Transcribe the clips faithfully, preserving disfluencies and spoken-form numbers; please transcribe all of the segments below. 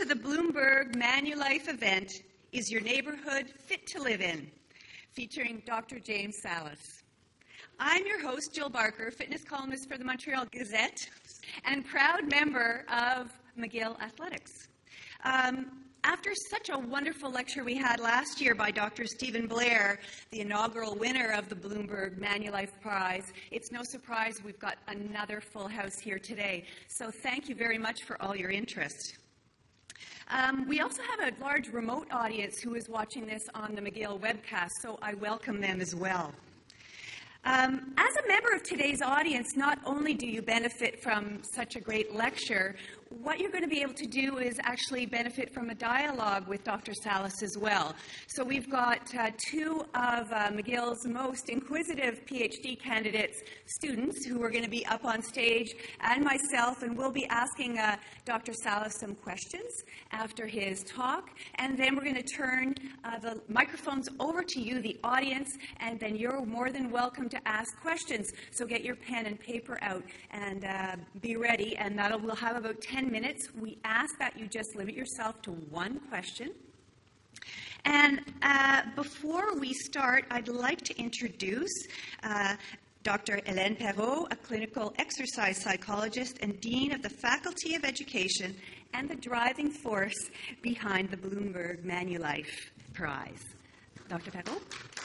to the Bloomberg Manulife event, Is Your Neighborhood Fit to Live In? Featuring Doctor James Salas. I'm your host, Jill Barker, fitness columnist for the Montreal Gazette and proud member of McGill Athletics. Um, After such a wonderful lecture we had last year by Doctor Stephen Blair, the inaugural winner of the Bloomberg Manulife Prize, it's no surprise we've got another full house here today. So thank you very much for all your interest. Um, we also have a large remote audience who is watching this on the McGill webcast, so I welcome them as well. Um, as a member of today's audience, not only do you benefit from such a great lecture, what you're going to be able to do is actually benefit from a dialogue with Doctor Salas as well. So we've got uh, two of uh, McGill's most inquisitive PhD candidates, students, who are going to be up on stage, and myself, and we'll be asking uh, Doctor Salas some questions after his talk, and then we're going to turn uh, the microphones over to you, the audience, and then you're more than welcome to ask questions. So get your pen and paper out and uh, be ready, and that'll we'll have about ten minutes. We ask that you just limit yourself to one question. And uh, before we start, I'd like to introduce uh, Doctor Hélène Perreault, a clinical exercise psychologist and Dean of the Faculty of Education and the driving force behind the Bloomberg Manulife Prize. Doctor Perreault?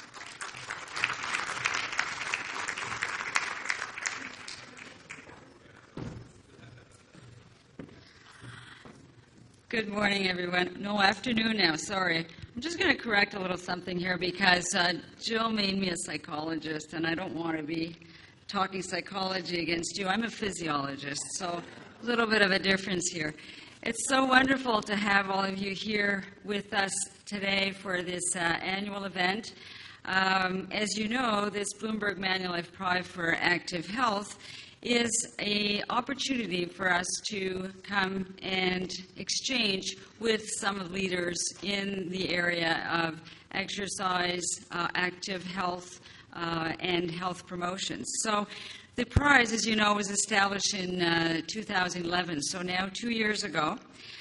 Good morning, everyone. No, afternoon now, sorry. I'm just going to correct a little something here because uh, Jill made me a psychologist, and I don't want to be talking psychology against you. I'm a physiologist, so a little bit of a difference here. It's so wonderful to have all of you here with us today for this uh, annual event. Um, as you know, this Bloomberg Manulife Prize for Active Health is an opportunity for us to come and exchange with some of the leaders in the area of exercise, uh, active health, uh, and health promotion. So the prize, as you know, was established in uh, two thousand eleven, so now two years ago,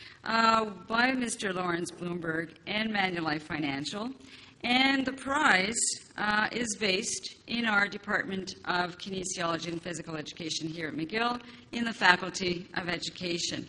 uh, by Mister Lawrence Bloomberg and Manulife Financial. And the prize uh, is based in our Department of Kinesiology and Physical Education here at McGill in the Faculty of Education.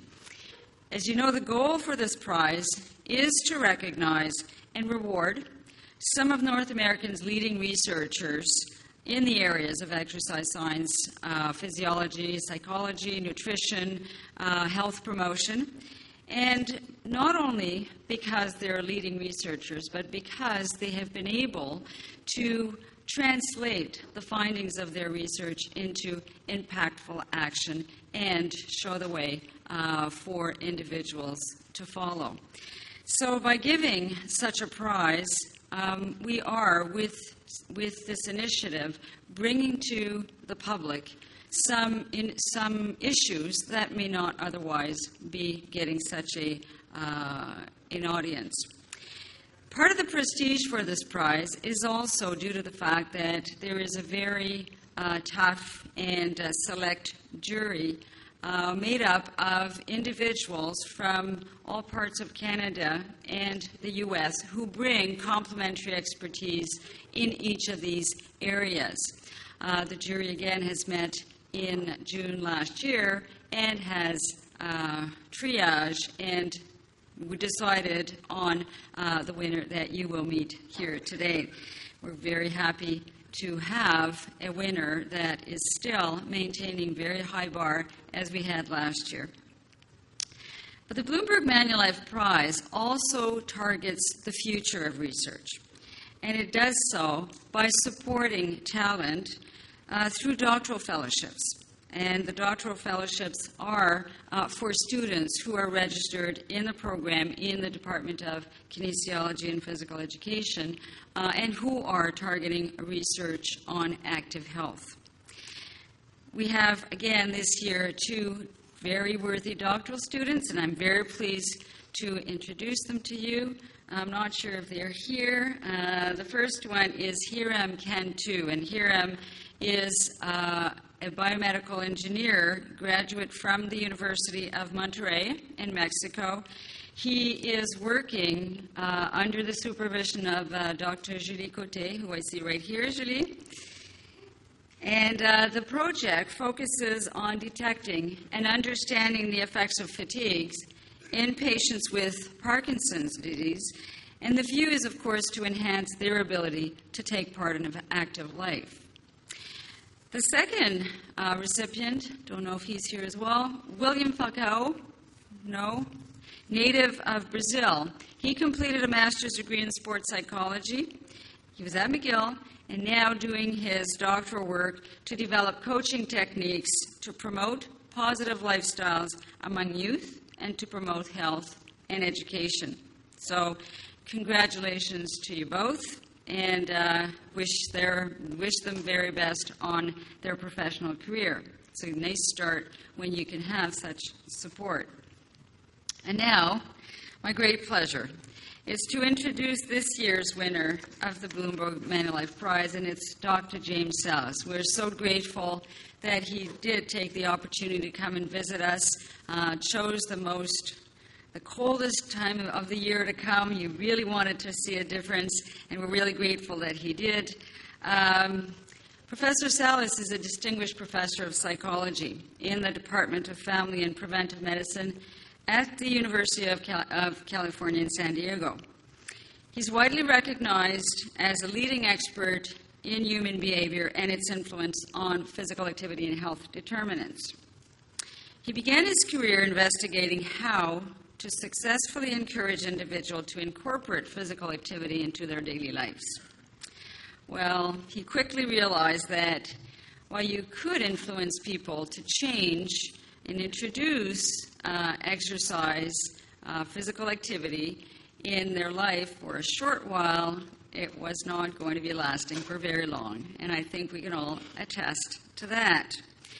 As you know, the goal for this prize is to recognize and reward some of North America's leading researchers in the areas of exercise science, uh, physiology, psychology, nutrition, uh, health promotion. And not only because they're leading researchers, but because they have been able to translate the findings of their research into impactful action and show the way uh, for individuals to follow. So by giving such a prize, um, we are, with, with this initiative, bringing to the public some in some issues that may not otherwise be getting such a uh, an audience. Part of the prestige for this prize is also due to the fact that there is a very uh, tough and uh, select jury uh, made up of individuals from all parts of Canada and the U S who bring complementary expertise in each of these areas. Uh, the jury again has met in June last year and has uh, triaged and we decided on uh, the winner that you will meet here today. We're very happy to have a winner that is still maintaining very high bar as we had last year. But the Bloomberg Manulife Prize also targets the future of research, and it does so by supporting talent Uh, through doctoral fellowships. And the doctoral fellowships are uh, for students who are registered in the program in the Department of Kinesiology and Physical Education uh, and who are targeting research on active health. We have, again, this year, two very worthy doctoral students, and I'm very pleased to introduce them to you. I'm not sure if they're here. Uh, the first one is Hiram Cantu, and Hiram is uh, a biomedical engineer, graduate from the University of Monterrey in Mexico. He is working uh, under the supervision of uh, Doctor Julie Côté, who I see right here, Julie. And uh, the project focuses on detecting and understanding the effects of fatigues in patients with Parkinson's disease. And the view is, of course, to enhance their ability to take part in an active life. The second uh, recipient, don't know if he's here as well, William Falcao, no, native of Brazil. He completed a master's degree in sports psychology. He was at McGill and now doing his doctoral work to develop coaching techniques to promote positive lifestyles among youth and to promote health and education. So congratulations to you both, and uh, wish, their, wish them very best on their professional career. It's a nice start when you can have such support. And now, my great pleasure is to introduce this year's winner of the Bloomberg Manulife Prize, and it's Doctor James Salas. We're so grateful that he did take the opportunity to come and visit us, uh, chose the most the coldest time of the year to come. You really wanted to see a difference, and we're really grateful that he did. Um, Professor Salas is a distinguished professor of psychology in the Department of Family and Preventive Medicine at the University of, Cal- of California in San Diego. He's widely recognized as a leading expert in human behavior and its influence on physical activity and health determinants. He began his career investigating how to successfully encourage individuals to incorporate physical activity into their daily lives. Well, he quickly realized that while you could influence people to change and introduce uh, exercise, uh, physical activity in their life for a short while, it was not going to be lasting for very long. And I think we can all attest to that.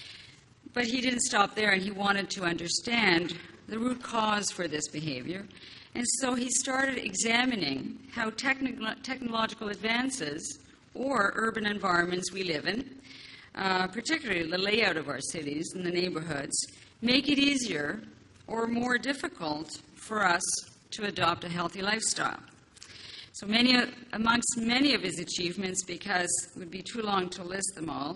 But he didn't stop there, and he wanted to understand the root cause for this behavior. And so he started examining how techni- technological advances or urban environments we live in, uh, particularly the layout of our cities and the neighborhoods, make it easier or more difficult for us to adopt a healthy lifestyle. So many, amongst many of his achievements, because it would be too long to list them all,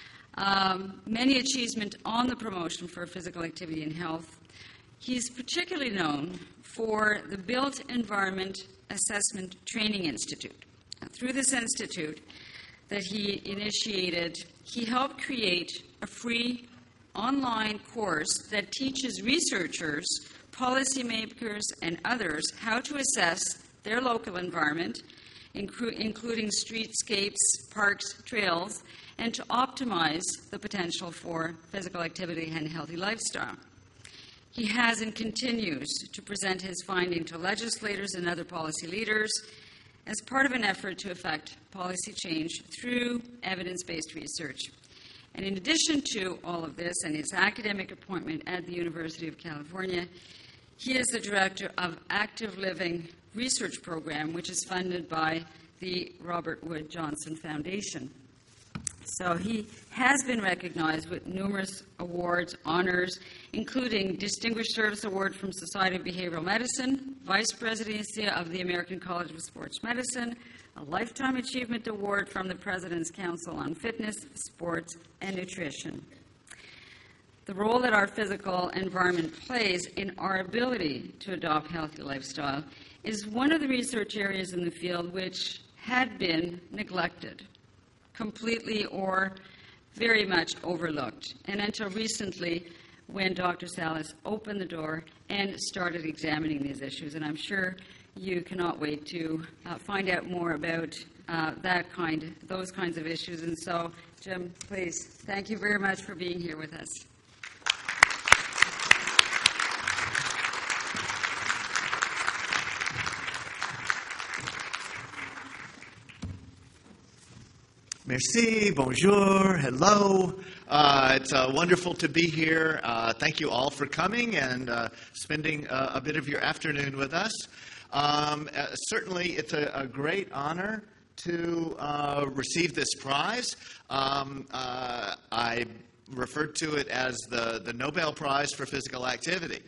um, many achievements on the promotion for physical activity and health. He's particularly known for the Built Environment Assessment Training Institute. Now, through this institute that he initiated, he helped create a free online course that teaches researchers, policymakers, and others how to assess their local environment, inclu- including streetscapes, parks, trails, and to optimize the potential for physical activity and healthy lifestyle. He has and continues to present his finding to legislators and other policy leaders as part of an effort to effect policy change through evidence-based research. And in addition to all of this and his academic appointment at the University of California, he is the director of Active Living Research Program, which is funded by the Robert Wood Johnson Foundation. So he has been recognized with numerous awards, honors, including Distinguished Service Award from Society of Behavioral Medicine, Vice Presidency of the American College of Sports Medicine, a Lifetime Achievement Award from the President's Council on Fitness, Sports, and Nutrition. The role that our physical environment plays in our ability to adopt healthy lifestyle is one of the research areas in the field which had been neglected completely or very much overlooked. And until recently, when Doctor Salas opened the door and started examining these issues. And I'm sure you cannot wait to uh, find out more about uh, that kind, those kinds of issues. And so, Jim, please, thank you very much for being here with us. Merci, bonjour, hello. Uh, it's uh, wonderful to be here. Uh, thank you all for coming and uh, spending uh, a bit of your afternoon with us. Um, uh, certainly, it's a, a great honor to uh, receive this prize. Um, uh, I referred to it as the, the Nobel Prize for Physical Activity.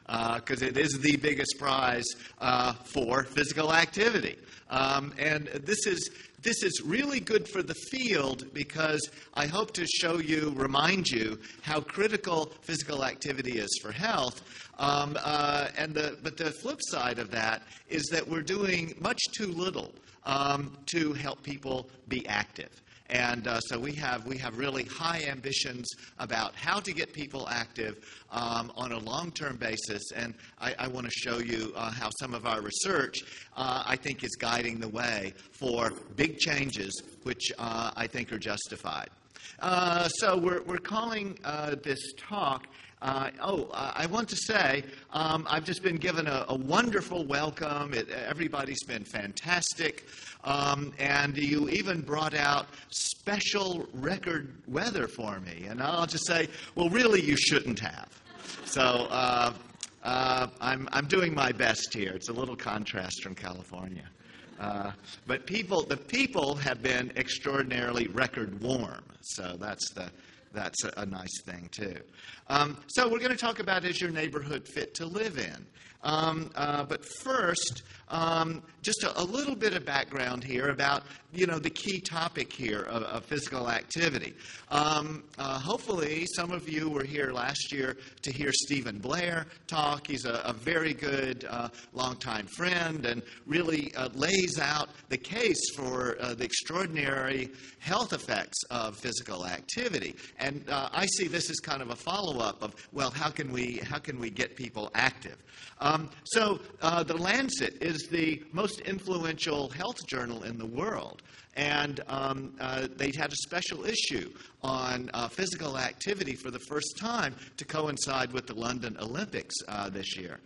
because uh, it is the biggest prize uh, for physical activity. Um, and this is this is really good for the field because I hope to show you, remind you, how critical physical activity is for health. Um, uh, and the, but the flip side of that is that we're doing much too little um, to help people be active. And uh, so we have we have really high ambitions about how to get people active um, on a long-term basis. And I, I want to show you uh, how some of our research, uh, I think, is guiding the way for big changes, which uh, I think are justified. Uh, so we're, we're calling uh, this talk Uh, oh, uh, I want to say um, I've just been given a, a wonderful welcome. It, everybody's been fantastic. Um, and you even brought out special record weather for me. And I'll just say, well, really, you shouldn't have. So uh, uh, I'm, I'm doing my best here. It's a little contrast from California. Uh, but people, the people have been extraordinarily record warm. So that's the That's a, a nice thing, too. Um, so we're going to talk about, is your neighborhood fit to live in? Um, uh, but first, um, just a, a little bit of background here about, you know, the key topic here of, of physical activity. Um, uh, hopefully, some of you were here last year to hear Stephen Blair talk. He's a, a very good uh, longtime friend and really uh, lays out the case for uh, the extraordinary health effects of physical activity. And uh, I see this as kind of a follow-up of, well, how can we how can we get people active? Um, so uh, the Lancet is the most influential health journal in the world. And um, uh, they had a special issue on uh, physical activity for the first time to coincide with the London Olympics uh, this year.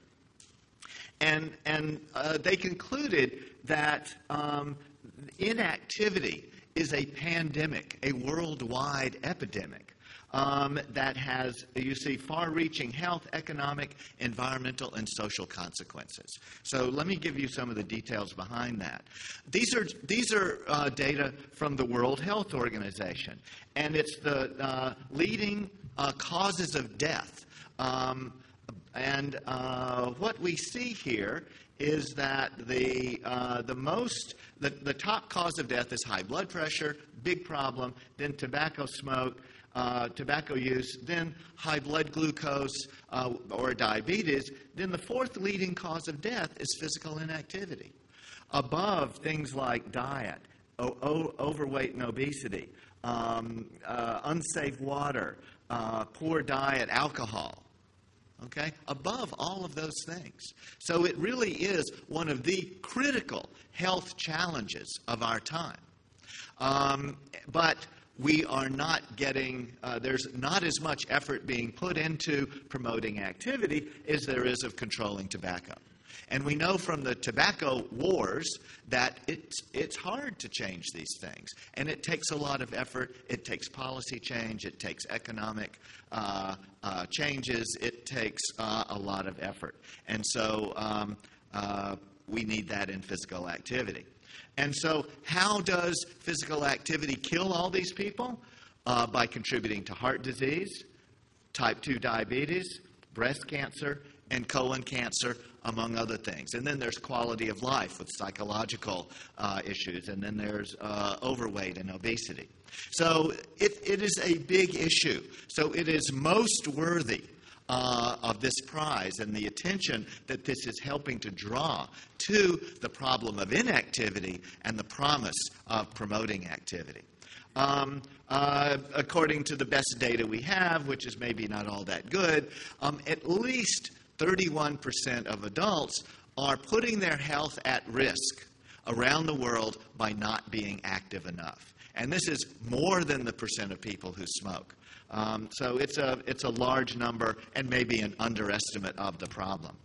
And, and uh, they concluded that um, inactivity is a pandemic, a worldwide epidemic. Um, that has, you see, far-reaching health, economic, environmental, and social consequences. So let me give you some of the details behind that. These are these are uh, data from the World Health Organization, and it's the uh, leading uh, causes of death. Um, and uh, what we see here is that the uh, the most the, the top cause of death is high blood pressure, big problem, then tobacco smoke. Uh, tobacco use, then high blood glucose uh, or diabetes, then the fourth leading cause of death is physical inactivity. Above things like diet, o- o- overweight and obesity, um, uh, unsafe water, uh, poor diet, alcohol. Okay? Above all of those things. So it really is one of the critical health challenges of our time. Um, but we are not getting, uh, there's not as much effort being put into promoting activity as there is of controlling tobacco. And we know from the tobacco wars that it's, it's hard to change these things. And it takes a lot of effort. It takes policy change. It takes economic uh, uh, changes. It takes uh, a lot of effort. And so um, uh, we need that in physical activity. And so how does physical activity kill all these people? Uh, by contributing to heart disease, type two diabetes, breast cancer, and colon cancer, among other things. And then there's quality of life with psychological uh, issues. And then there's uh, overweight and obesity. So it, it is a big issue. So it is most worthy Uh, of this prize and the attention that this is helping to draw to the problem of inactivity and the promise of promoting activity. Um, uh, according to the best data we have, which is maybe not all that good, um, at least thirty-one percent of adults are putting their health at risk around the world by not being active enough. And this is more than the percent of people who smoke. Um, so it's a, it's a large number and maybe an underestimate of the problem.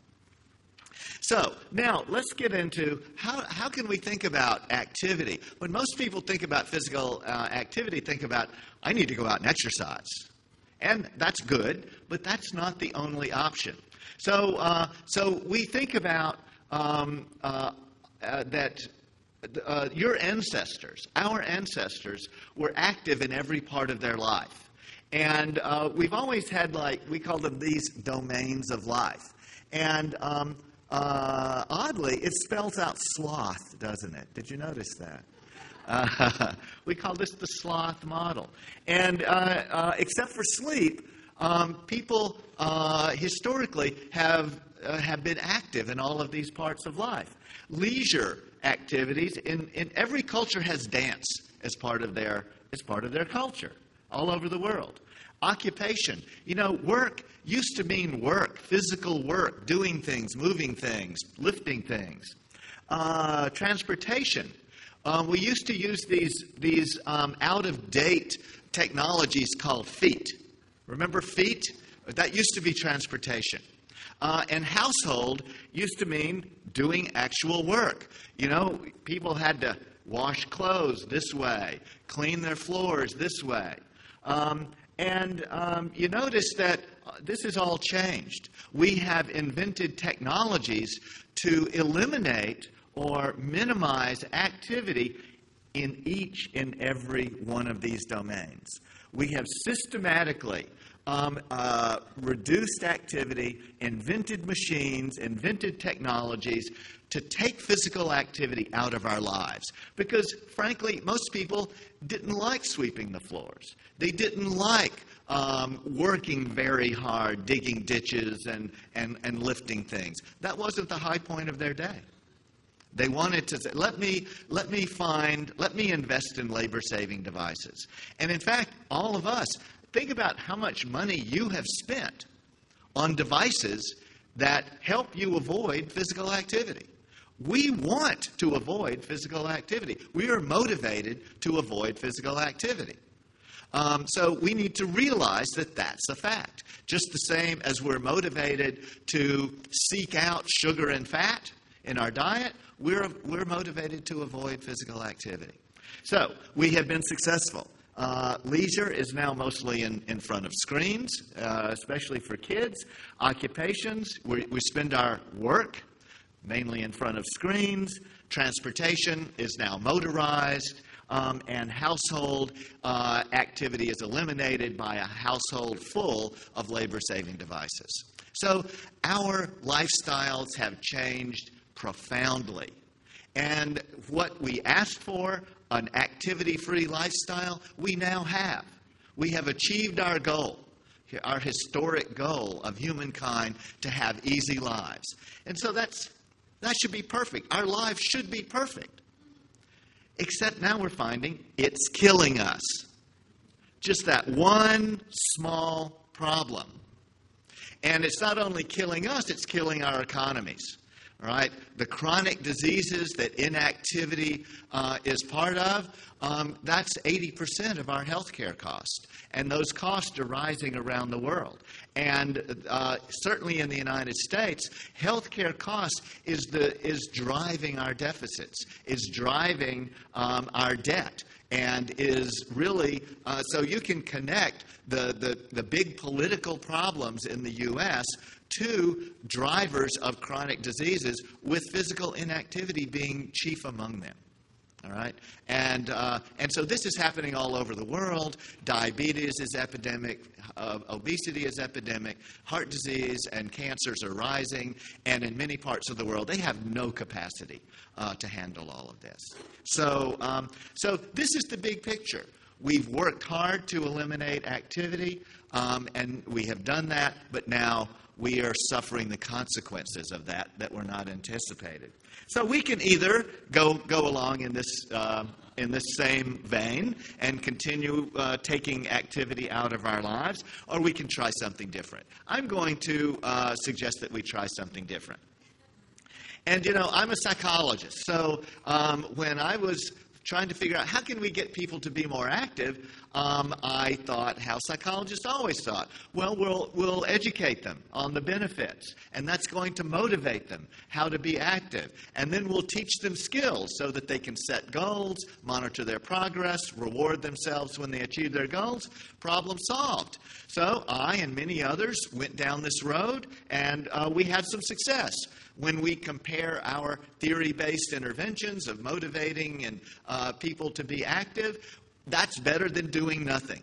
So now let's get into how, how can we think about activity? When most people think about physical uh, activity, think about, I need to go out and exercise. And that's good, but that's not the only option. So, uh, so we think about um, uh, uh, that uh, your ancestors, our ancestors, were active in every part of their life. And uh, we've always had, like, we call them these domains of life. And um, uh, oddly, it spells out sloth, doesn't it? Did you notice that? Uh, we call this the sloth model. And uh, uh, except for sleep, um, people uh, historically have uh, have been active in all of these parts of life. Leisure activities in, in every culture has dance as part of their as part of their culture all over the world. Occupation, you know, work used to mean work, physical work, doing things, moving things, lifting things. Uh, transportation. Um, we used to use these these um, out-of-date technologies called feet. Remember feet? That used to be transportation. Uh, and household used to mean doing actual work. You know, people had to wash clothes this way, clean their floors this way. Um, and um, you notice that this has all changed. We have invented technologies to eliminate or minimize activity in each and every one of these domains. We have systematically um, uh, reduced activity, invented machines, invented technologies to take physical activity out of our lives. Because, frankly, most people didn't like sweeping the floors. They didn't like um, working very hard, digging ditches and, and, and lifting things. That wasn't the high point of their day. They wanted to say, let me, let me find, let me invest in labor-saving devices. And in fact, all of us, think about how much money you have spent on devices that help you avoid physical activity. We want to avoid physical activity. We are motivated to avoid physical activity. Um, so we need to realize that that's a fact. Just the same as we're motivated to seek out sugar and fat in our diet, we're, we're motivated to avoid physical activity. So we have been successful. Uh, leisure is now mostly in, in front of screens, uh, especially for kids. Occupations, we, we spend our work mainly in front of screens. Transportation is now motorized. Um, and household uh, activity is eliminated by a household full of labor-saving devices. So our lifestyles have changed profoundly. And what we asked for, an activity-free lifestyle, we now have. We have achieved our goal, our historic goal of humankind to have easy lives. And so that's that should be perfect. Our lives should be perfect. Except now we're finding it's killing us. Just that one small problem. And it's not only killing us, it's killing our economies. All right? The chronic diseases that inactivity uh, is part of, um, that's eighty percent of our health care cost. And those costs are rising around the world. And uh, certainly in the United States, health care costs is, the, is driving our deficits, is driving um, our debt. And is really, uh, so you can connect the, the, the big political problems in the U S to drivers of chronic diseases, with physical inactivity being chief among them. All right? And, uh, and so this is happening all over the world. Diabetes is epidemic. Uh, obesity is epidemic. Heart disease and cancers are rising. And in many parts of the world, they have no capacity uh, to handle all of this. So, um, so this is the big picture. We've worked hard to eliminate activity, um, and we have done that, but now we are suffering the consequences of that that were not anticipated. So we can either go go along in this uh, in this same vein and continue uh, taking activity out of our lives, or we can try something different. I'm going to uh, suggest that we try something different. And, you know, I'm a psychologist, so um, when I was trying to figure out how can we get people to be more active, um, I thought how psychologists always thought. Well, we'll we'll educate them on the benefits, and that's going to motivate them how to be active. And then we'll teach them skills so that they can set goals, monitor their progress, reward themselves when they achieve their goals. Problem solved. So I and many others went down this road, and uh, we had some success. When we compare our theory-based interventions of motivating and uh, people to be active, that's better than doing nothing.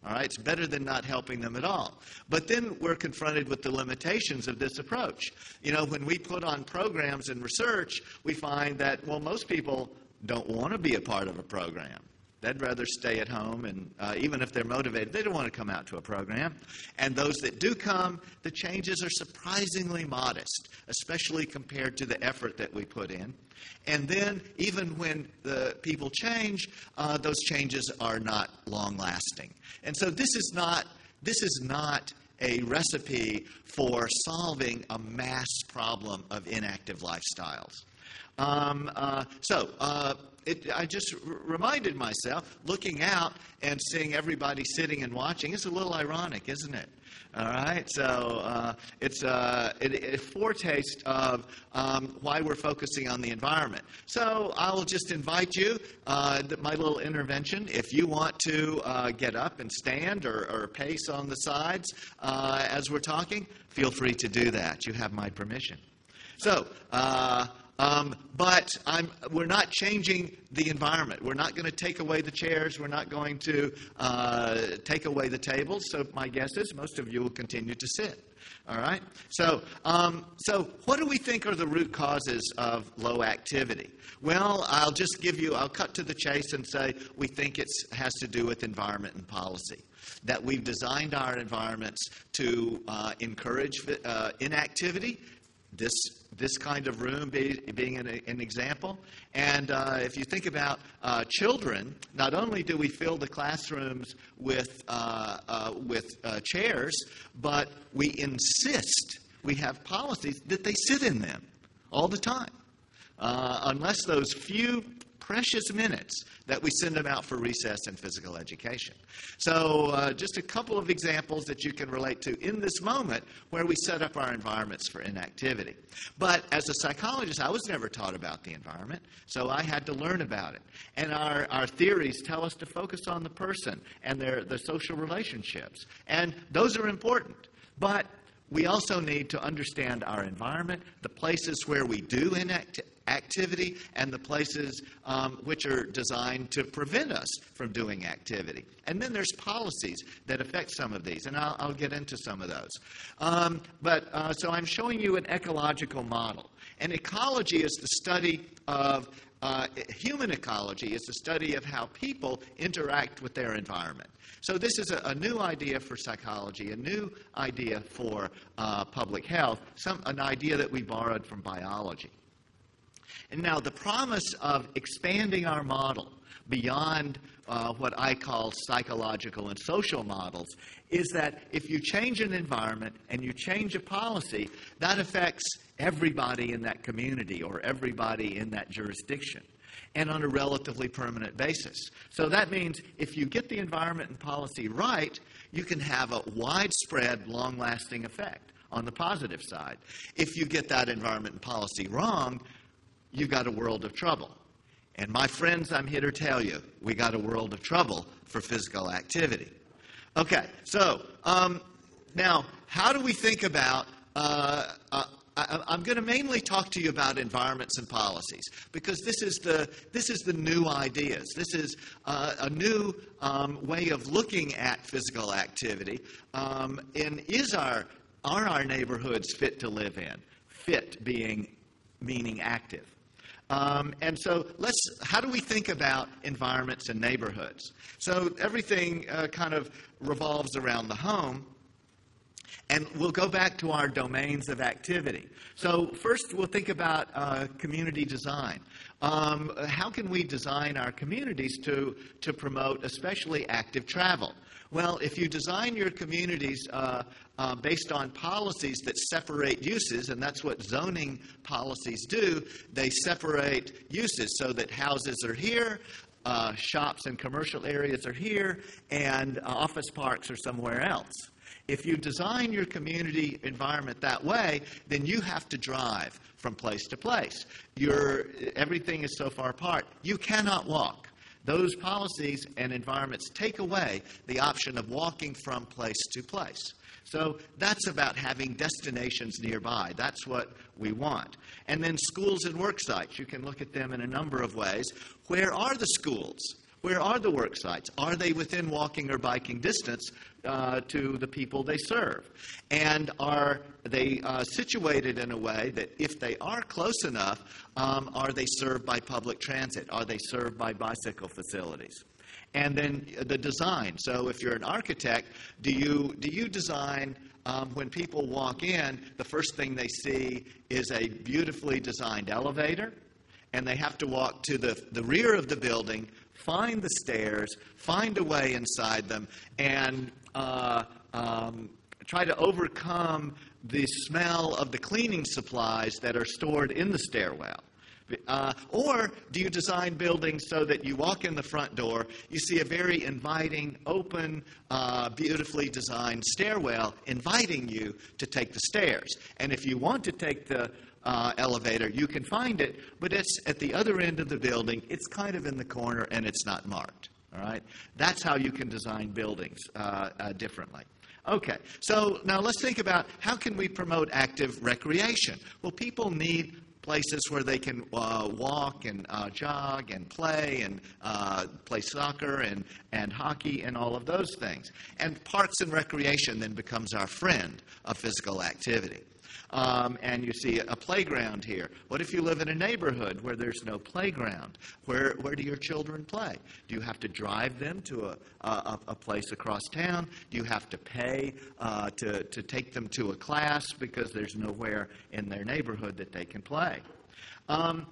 All right, it's better than not helping them at all. But then we're confronted with the limitations of this approach. You know, when we put on programs and research, we find that, well, most people don't want to be a part of a program. They'd rather stay at home, and uh, even if they're motivated, they don't want to come out to a program. And those that do come, the changes are surprisingly modest, especially compared to the effort that we put in. And then, even when the people change, uh, those changes are not long-lasting. And so this is not this is not a recipe for solving a mass problem of inactive lifestyles. Um, uh, so, uh, it, I just r- reminded myself, looking out and seeing everybody sitting and watching, it's a little ironic, isn't it? All right, so uh, it's uh, it, it, a foretaste of um, why we're focusing on the environment. So I'll just invite you, uh, my little intervention, if you want to uh, get up and stand or, or pace on the sides uh, as we're talking, feel free to do that. You have my permission. So, uh, Um, but I'm, we're not changing the environment. We're not going to take away the chairs. We're not going to uh, take away the tables. So my guess is most of you will continue to sit. All right? So, um, so what do we think are the root causes of low activity? Well, I'll just give you, I'll cut to the chase and say we think it has to do with environment and policy. That we've designed our environments to uh, encourage uh, inactivity. This this kind of room be, being an, an example. And uh, if you think about uh, children, not only do we fill the classrooms with, uh, uh, with uh, chairs, but we insist, we have policies that they sit in them all the time, uh, unless those few precious minutes that we send them out for recess and physical education. So uh, just a couple of examples that you can relate to in this moment where we set up our environments for inactivity. But as a psychologist, I was never taught about the environment, so I had to learn about it. And our, our theories tell us to focus on the person and their, their social relationships. And those are important. But we also need to understand our environment, the places where we do inactivity, activity and the places um, which are designed to prevent us from doing activity. And then there's policies that affect some of these, and I'll, I'll get into some of those. Um, but uh, so I'm showing you an ecological model. And ecology is the study of, uh, human ecology is the study of how people interact with their environment. So this is a, a new idea for psychology, a new idea for uh, public health, some, an idea that we borrowed from biology. And now the promise of expanding our model beyond uh, what I call psychological and social models is that if you change an environment and you change a policy, that affects everybody in that community or everybody in that jurisdiction, and on a relatively permanent basis. So that means if you get the environment and policy right, you can have a widespread, long-lasting effect on the positive side. If you get that environment and policy wrong, you've got a world of trouble. And my friends, I'm here to tell you, we got a world of trouble for physical activity. Okay, so um, now, how do we think about, uh, uh, I, I'm going to mainly talk to you about environments and policies, because this is the, this is the new ideas. This is uh, a new um, way of looking at physical activity. Um, and is our, are our neighborhoods fit to live in? Fit being, meaning active. Um, and so let's, how do we think about environments and neighborhoods? So everything uh, kind of revolves around the home. And we'll go back to our domains of activity. So first we'll think about uh, community design. Um, how can we design our communities to, to promote especially active travel? Well, if you design your communities uh, uh, based on policies that separate uses, and that's what zoning policies do, they separate uses so that houses are here, uh, shops and commercial areas are here, and uh, office parks are somewhere else. If you design your community environment that way, then you have to drive from place to place. Your, everything is so far apart. You cannot walk. Those policies and environments take away the option of walking from place to place. So that's about having destinations nearby. That's what we want. And then schools and work sites. You can look at them in a number of ways. Where are the schools? Where are the work sites? Are they within walking or biking distance uh, to the people they serve? And are they uh, situated in a way that if they are close enough, um, are they served by public transit? Are they served by bicycle facilities? And then the design. So if you're an architect, do you do you design, um, when people walk in, the first thing they see is a beautifully designed elevator, and they have to walk to the, the rear of the building, find the stairs, find a way inside them, and uh, um, try to overcome the smell of the cleaning supplies that are stored in the stairwell. Uh, or do you design buildings so that you walk in the front door, you see a very inviting, open, uh, beautifully designed stairwell inviting you to take the stairs? And if you want to take the uh, elevator, you can find it, but it's at the other end of the building. It's kind of in the corner, and it's not marked. All right? That's how you can design buildings uh, uh, differently. Okay, so now let's think about how can we promote active recreation? Well, people need places where they can uh, walk and uh, jog and play and uh, play soccer and, and hockey and all of those things. And parks and recreation then becomes our friend of physical activity. Um, and you see a playground here. What if you live in a neighborhood where there's no playground? Where where do your children play? Do you have to drive them to a, a, a place across town? Do you have to pay uh, to, to take them to a class because there's nowhere in their neighborhood that they can play? Um,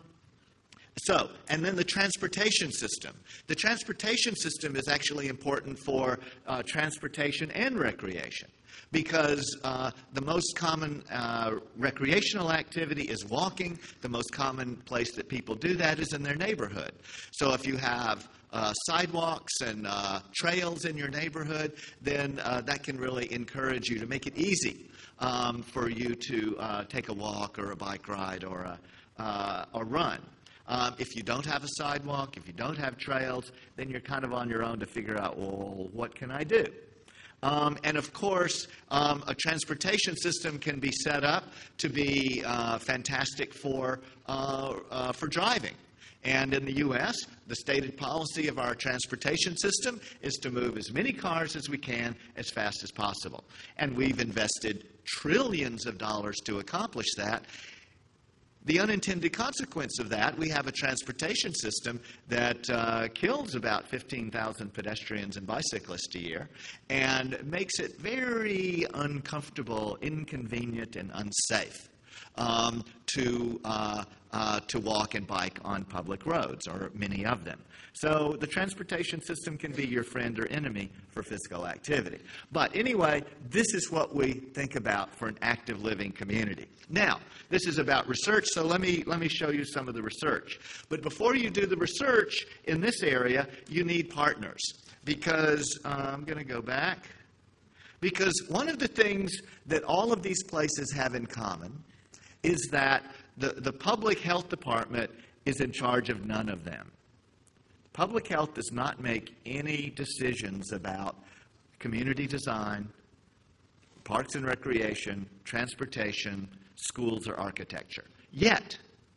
So, and then the transportation system. The transportation system is actually important for uh, transportation and recreation, because uh, the most common uh, recreational activity is walking. The most common place that people do that is in their neighborhood. So if you have uh, sidewalks and uh, trails in your neighborhood, then uh, that can really encourage you to make it easy um, for you to uh, take a walk or a bike ride or a uh, or run. Um, if you don't have a sidewalk, if you don't have trails, then you're kind of on your own to figure out, well, what can I do? Um, and of course, um, a transportation system can be set up to be uh, fantastic for uh, uh, for driving. And in the U S, the stated policy of our transportation system is to move as many cars as we can as fast as possible. And we've invested trillions of dollars to accomplish that. The unintended consequence of that, we have a transportation system that uh, kills about fifteen thousand pedestrians and bicyclists a year and makes it very uncomfortable, inconvenient, and unsafe um, to uh, uh, to walk and bike on public roads, or many of them. So the transportation system can be your friend or enemy for physical activity. But anyway, this is what we think about for an active living community. Now, this is about research, so let me let me show you some of the research. But before you do the research in this area, you need partners. Because, uh, I'm going to go back. Because one of the things that all of these places have in common is that the, the public health department is in charge of none of them. Public health does not make any decisions about community design, parks and recreation, transportation, schools, or architecture. Yet,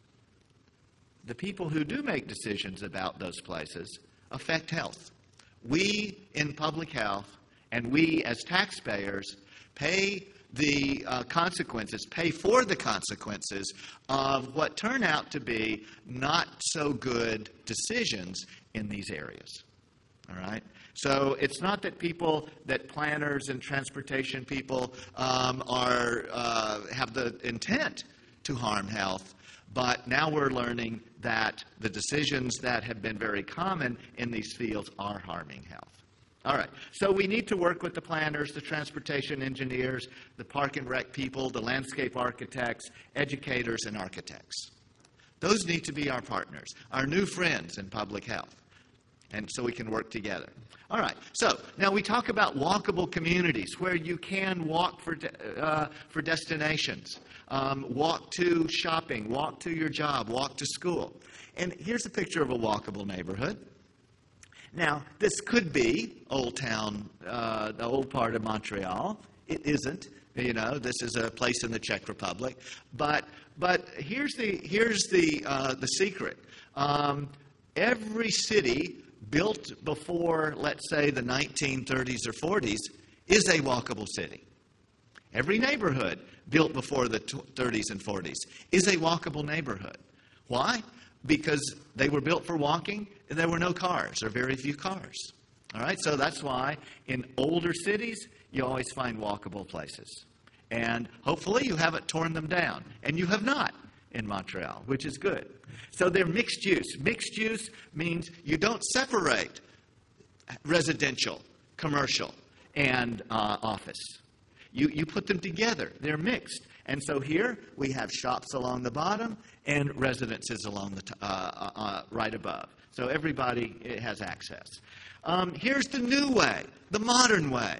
the people who do make decisions about those places affect health. We in public health, and we as taxpayers, pay the uh, consequences, pay for the consequences of what turn out to be not so good decisions in these areas. All right? So it's not that people, that planners and transportation people um, are uh, have the intent to harm health, but now we're learning that the decisions that have been very common in these fields are harming health. All right, so we need to work with the planners, the transportation engineers, the park and rec people, the landscape architects, educators, and architects. Those need to be our partners, our new friends in public health, and so we can work together. All right, so now we talk about walkable communities where you can walk for, de- uh, for destinations, um, walk to shopping, walk to your job, walk to school. And here's a picture of a walkable neighborhood. Now, this could be Old Town, uh, the old part of Montreal. It isn't. You know, this is a place in the Czech Republic. But but here's the here's the uh, the secret. Um, every city built before, let's say, the nineteen thirties or forties is a walkable city. Every neighborhood built before the thirties and forties is a walkable neighborhood. Why? Because they were built for walking and there were no cars or very few cars. All right, so that's why in older cities you always find walkable places. And hopefully you haven't torn them down. And you have not in Montreal, which is good. So they're mixed use. Mixed use means you don't separate residential, commercial, and uh, office. You, you put them together. They're mixed. And so here we have shops along the bottom and residences along the t- uh, uh, right above. So everybody has access. Um, here's the new way, the modern way.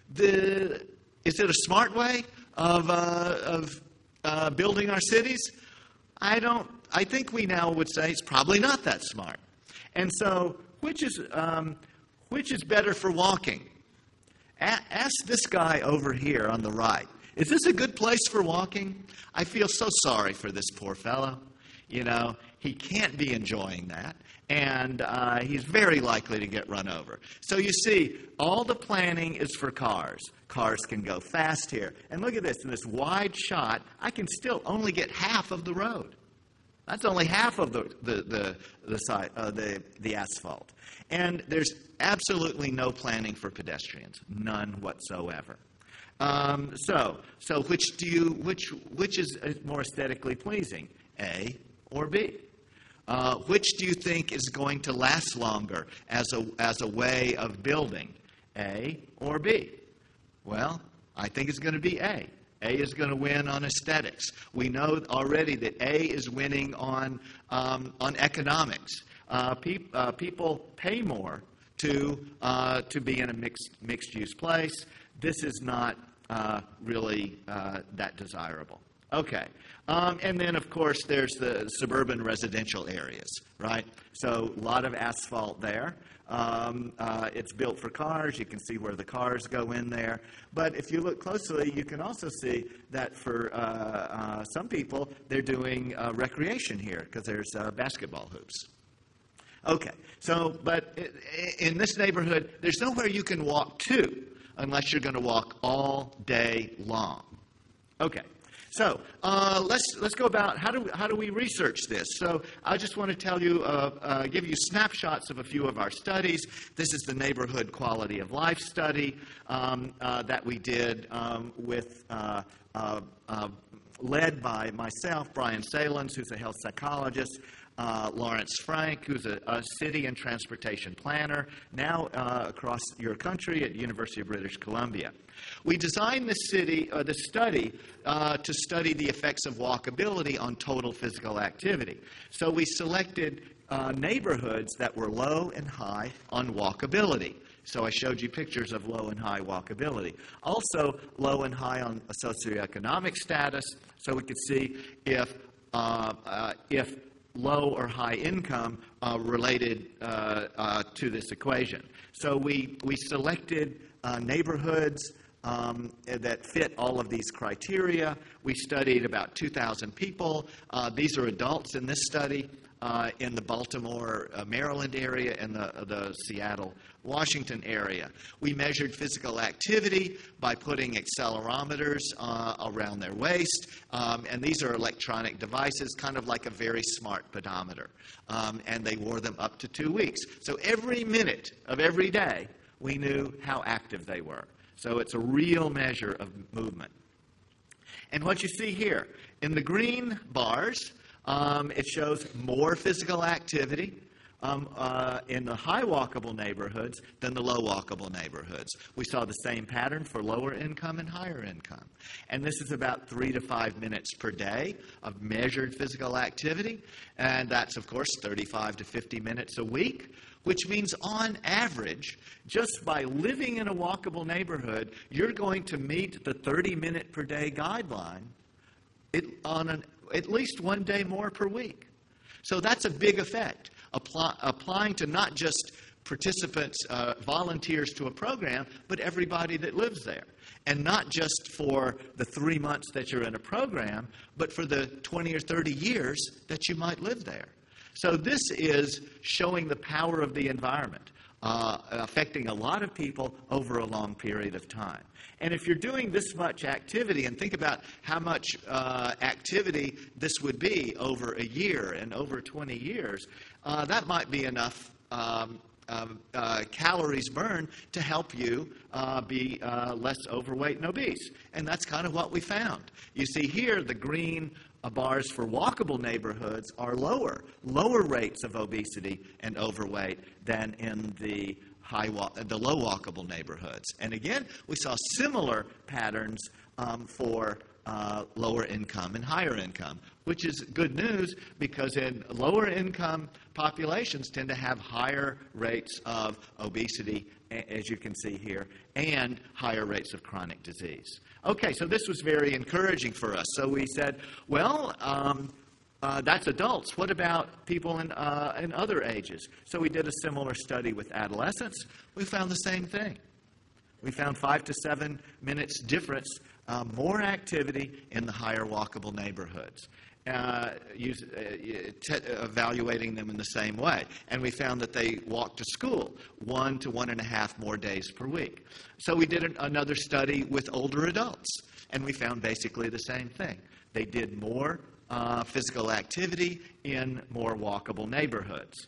The, is it a smart way of, uh, of uh, building our cities? I don't. I think we now would say it's probably not that smart. And so, which is um, which is better for walking? A- ask this guy over here on the right. Is this a good place for walking? I feel so sorry for this poor fellow. You know, he can't be enjoying that, and uh, he's very likely to get run over. So you see, all the planning is for cars. Cars can go fast here. And look at this. In this wide shot, I can still only get half of the road. That's only half of the the the the, side, uh, the the asphalt. And there's absolutely no planning for pedestrians, none whatsoever. Um, so so which do you which which is more aesthetically pleasing, A or B? Uh, which do you think is going to last longer as a as a way of building, A or B? Well, I think it's going to be A. A is going to win on aesthetics. We know already that A is winning on um, on economics. Uh, pe- uh, people pay more to uh, to be in a mixed mixed use place. This is not uh, really uh, that desirable. Okay, um, and then of course there's the suburban residential areas, right? So a lot of asphalt there. Um, uh, it's built for cars. You can see where the cars go in there. But if you look closely, you can also see that for uh, uh, some people, they're doing uh, recreation here because there's uh, basketball hoops. Okay, so, but in this neighborhood, there's nowhere you can walk to unless you're going to walk all day long. Okay. So uh, let's let's go about how do how do we research this? So I just want to tell you, uh, uh, give you snapshots of a few of our studies. This is the neighborhood quality of life study um, uh, that we did um, with uh, uh, uh, led by myself, Brian Salins, who's a health psychologist. Uh, Lawrence Frank, who's a, a city and transportation planner, now uh, across your country at University of British Columbia. We designed this city, uh, this study uh, to study the effects of walkability on total physical activity. So we selected uh, neighborhoods that were low and high on walkability. So I showed you pictures of low and high walkability. Also, low and high on a socioeconomic status, so we could see if uh, uh, if low or high income uh, related uh, uh, to this equation. So we, we selected uh, neighborhoods um, that fit all of these criteria. We studied about two thousand people. Uh, these are adults in this study uh, in the Baltimore, uh, Maryland area and the, the Seattle, Washington area. We measured physical activity by putting accelerometers uh, around their waist, um, and these are electronic devices, kind of like a very smart pedometer, um, and they wore them up to two weeks. So every minute of every day, we knew how active they were. So it's a real measure of movement. And what you see here, in the green bars, um, it shows more physical activity Um, uh, in the high walkable neighborhoods than the low walkable neighborhoods. We saw the same pattern for lower income and higher income. And this is about three to five minutes per day of measured physical activity. And that's, of course, thirty-five to fifty minutes a week, which means on average, just by living in a walkable neighborhood, you're going to meet the thirty minute per day guideline it, on an, at least one day more per week. So that's a big effect. Apply, applying to not just participants, uh, volunteers to a program, but everybody that lives there. And not just for the three months that you're in a program, but for the twenty or thirty years that you might live there. So this is showing the power of the environment, uh, affecting a lot of people over a long period of time. And if you're doing this much activity, and think about how much uh, activity this would be over a year and over twenty years, uh, that might be enough um, uh, uh, calories burned to help you uh, be uh, less overweight and obese. And that's kind of what we found. You see here, the green uh, bars for walkable neighborhoods are lower, lower rates of obesity and overweight than in the high walk, the low walkable neighborhoods. And again, we saw similar patterns um, for uh, lower income and higher income, which is good news because in lower income populations tend to have higher rates of obesity, as you can see here, and higher rates of chronic disease. Okay, so this was very encouraging for us. So we said, well, um, Uh, that's adults. What about people in, uh, in other ages? So we did a similar study with adolescents. We found the same thing. We found five to seven minutes difference, uh, more activity in the higher walkable neighborhoods, uh, use, uh, t- evaluating them in the same way. And we found that they walked to school one to one and a half more days per week. So we did an, another study with older adults, and we found basically the same thing. They did more Uh, physical activity in more walkable neighborhoods.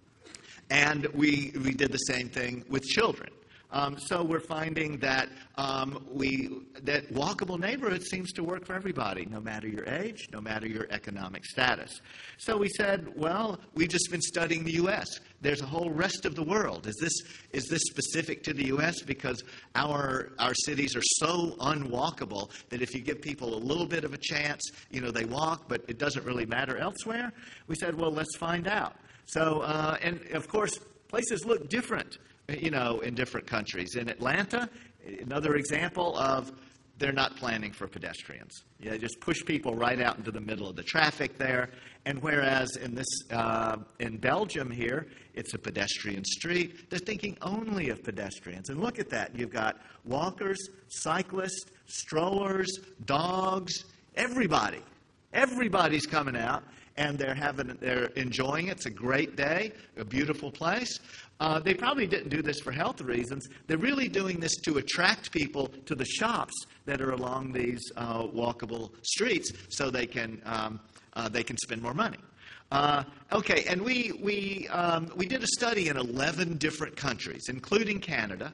And we, we did the same thing with children. Um, so we're finding that um, we that walkable neighborhoods seems to work for everybody, no matter your age, no matter your economic status. So we said, well, we've just been studying the U S. There's a whole rest of the world. Is this is this specific to the U S? Because our our cities are so unwalkable that if you give people a little bit of a chance, you know, they walk, but it doesn't really matter elsewhere. We said, well, let's find out. So, uh, and of course, places look different, you know, in different countries. In Atlanta, another example of they're not planning for pedestrians. Yeah, they just push people right out into the middle of the traffic there. And whereas in this uh, in Belgium here, it's a pedestrian street, they're thinking only of pedestrians. And look at that. You've got walkers, cyclists, strollers, dogs, everybody. Everybody's coming out. And they're having, they're enjoying it. It's a great day, a beautiful place. Uh, they probably didn't do this for health reasons. They're really doing this to attract people to the shops that are along these uh, walkable streets, so they can um, uh, they can spend more money. Uh, okay, and we we um, we did a study in eleven different countries, including Canada,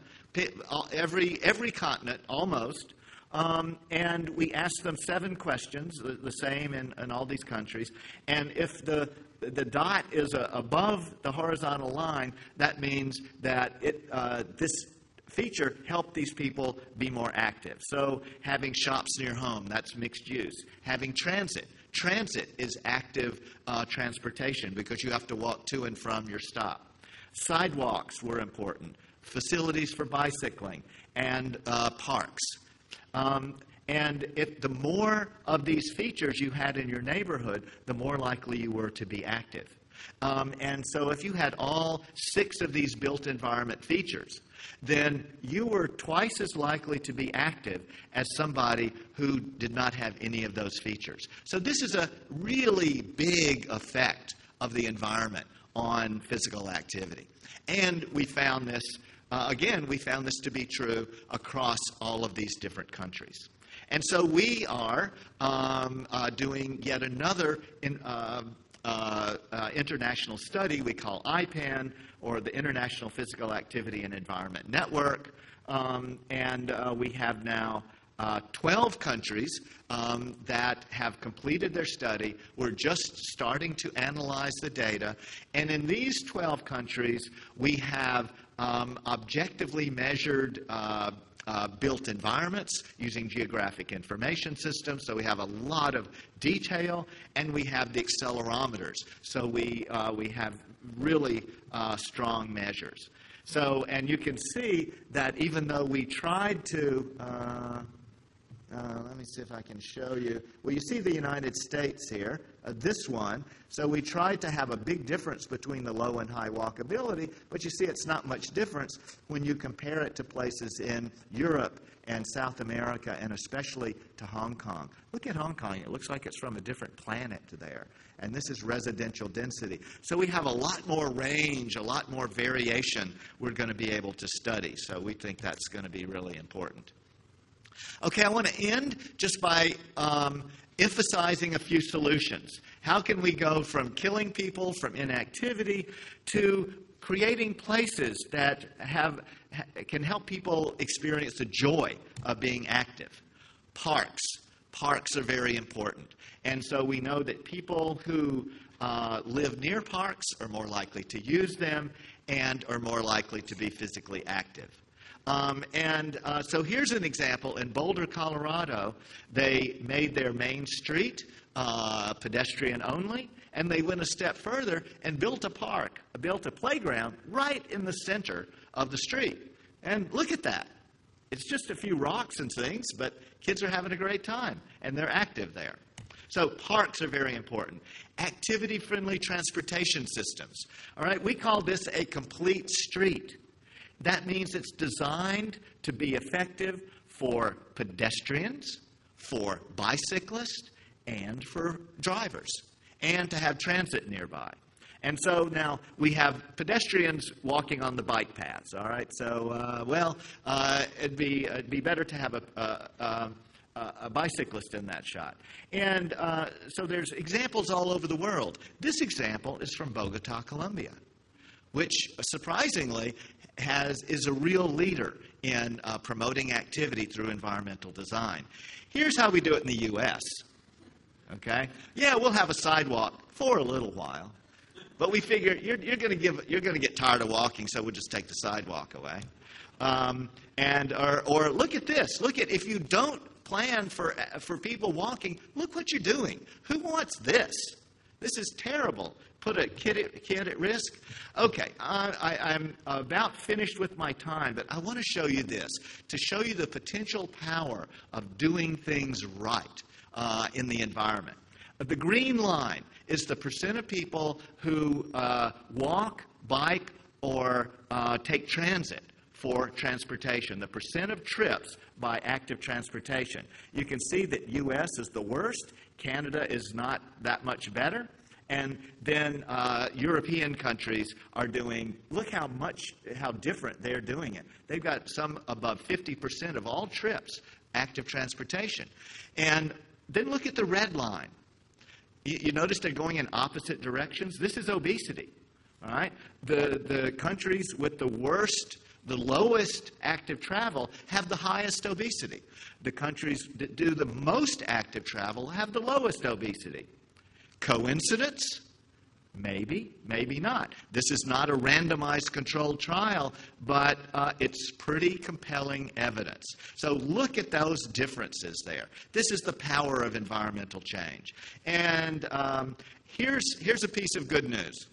every every continent almost. Um, and we asked them seven questions, the, the same in, in all these countries. And if the the dot is uh, above the horizontal line, that means that it uh, this feature helped these people be more active. So having shops near home, that's mixed use. Having transit. Transit is active uh, transportation because you have to walk to and from your stop. Sidewalks were important. Facilities for bicycling and uh, parks. Um, and if the more of these features you had in your neighborhood, the more likely you were to be active. Um, and so if you had all six of these built environment features, then you were twice as likely to be active as somebody who did not have any of those features. So this is a really big effect of the environment on physical activity. And we found this Uh, again, we found this to be true across all of these different countries. And so we are um, uh, doing yet another in, uh, uh, uh, international study we call I PAN, or the International Physical Activity and Environment Network. Um, and uh, we have now uh, twelve countries um, that have completed their study. We're just starting to analyze the data. And in these twelve countries, we have Um, objectively measured uh, uh, built environments using geographic information systems. So we have a lot of detail, and we have the accelerometers. So we uh, we have really uh, strong measures. So, and you can see that even though we tried to, uh, Uh, let me see if I can show you. Well, you see the United States here, uh, this one. So we tried to have a big difference between the low and high walkability, but you see it's not much difference when you compare it to places in Europe and South America, and especially to Hong Kong. Look at Hong Kong. It looks like it's from a different planet there. And this is residential density. So we have a lot more range, a lot more variation we're going to be able to study. So we think that's going to be really important. Okay, I want to end just by um, emphasizing a few solutions. How can we go from killing people, from inactivity, to creating places that have can help people experience the joy of being active? Parks. Parks are very important. And so we know that people who uh, live near parks are more likely to use them and are more likely to be physically active. Um, and uh, so here's an example. In Boulder, Colorado, they made their main street uh, pedestrian only, and they went a step further and built a park, built a playground right in the center of the street. And look at that. It's just a few rocks and things, but kids are having a great time, and they're active there. So parks are very important. Activity-friendly transportation systems. All right, we call this a complete street. That means it's designed to be effective for pedestrians, for bicyclists, and for drivers, and to have transit nearby. And so now we have pedestrians walking on the bike paths, all right? So, uh, well, uh, it'd be it'd be better to have a, a, a, a bicyclist in that shot. And uh, so there's examples all over the world. This example is from Bogota, Colombia, which surprisingly has is a real leader in uh, promoting activity through environmental design. Here's how we do it in the U S Okay? Yeah, we'll have a sidewalk for a little while, but we figure you're, you're going to give you're going to get tired of walking, so we'll just take the sidewalk away. Um, and or, or look at this. Look at if you don't plan for for people walking. Look what you're doing. Who wants this? This is terrible. Put a kid at, kid at risk. Okay, I, I, I'm about finished with my time, but I want to show you this, to show you the potential power of doing things right uh, in the environment. The green line is the percent of people who uh, walk, bike, or uh, take transit for transportation, the percent of trips by active transportation. You can see that U S is the worst. Canada is not that much better. And then uh, European countries are doing, look how much, how different they're doing it. They've got some above fifty percent of all trips, active transportation. And then look at the red line. You, you notice they're going in opposite directions? This is obesity, all right? The, the countries with the worst, the lowest active travel have the highest obesity. The countries that do the most active travel have the lowest obesity. Coincidence? Maybe, maybe not. This is not a randomized controlled trial, but uh, it's pretty compelling evidence. So look at those differences there. This is the power of environmental change. And um, here's, here's a piece of good news.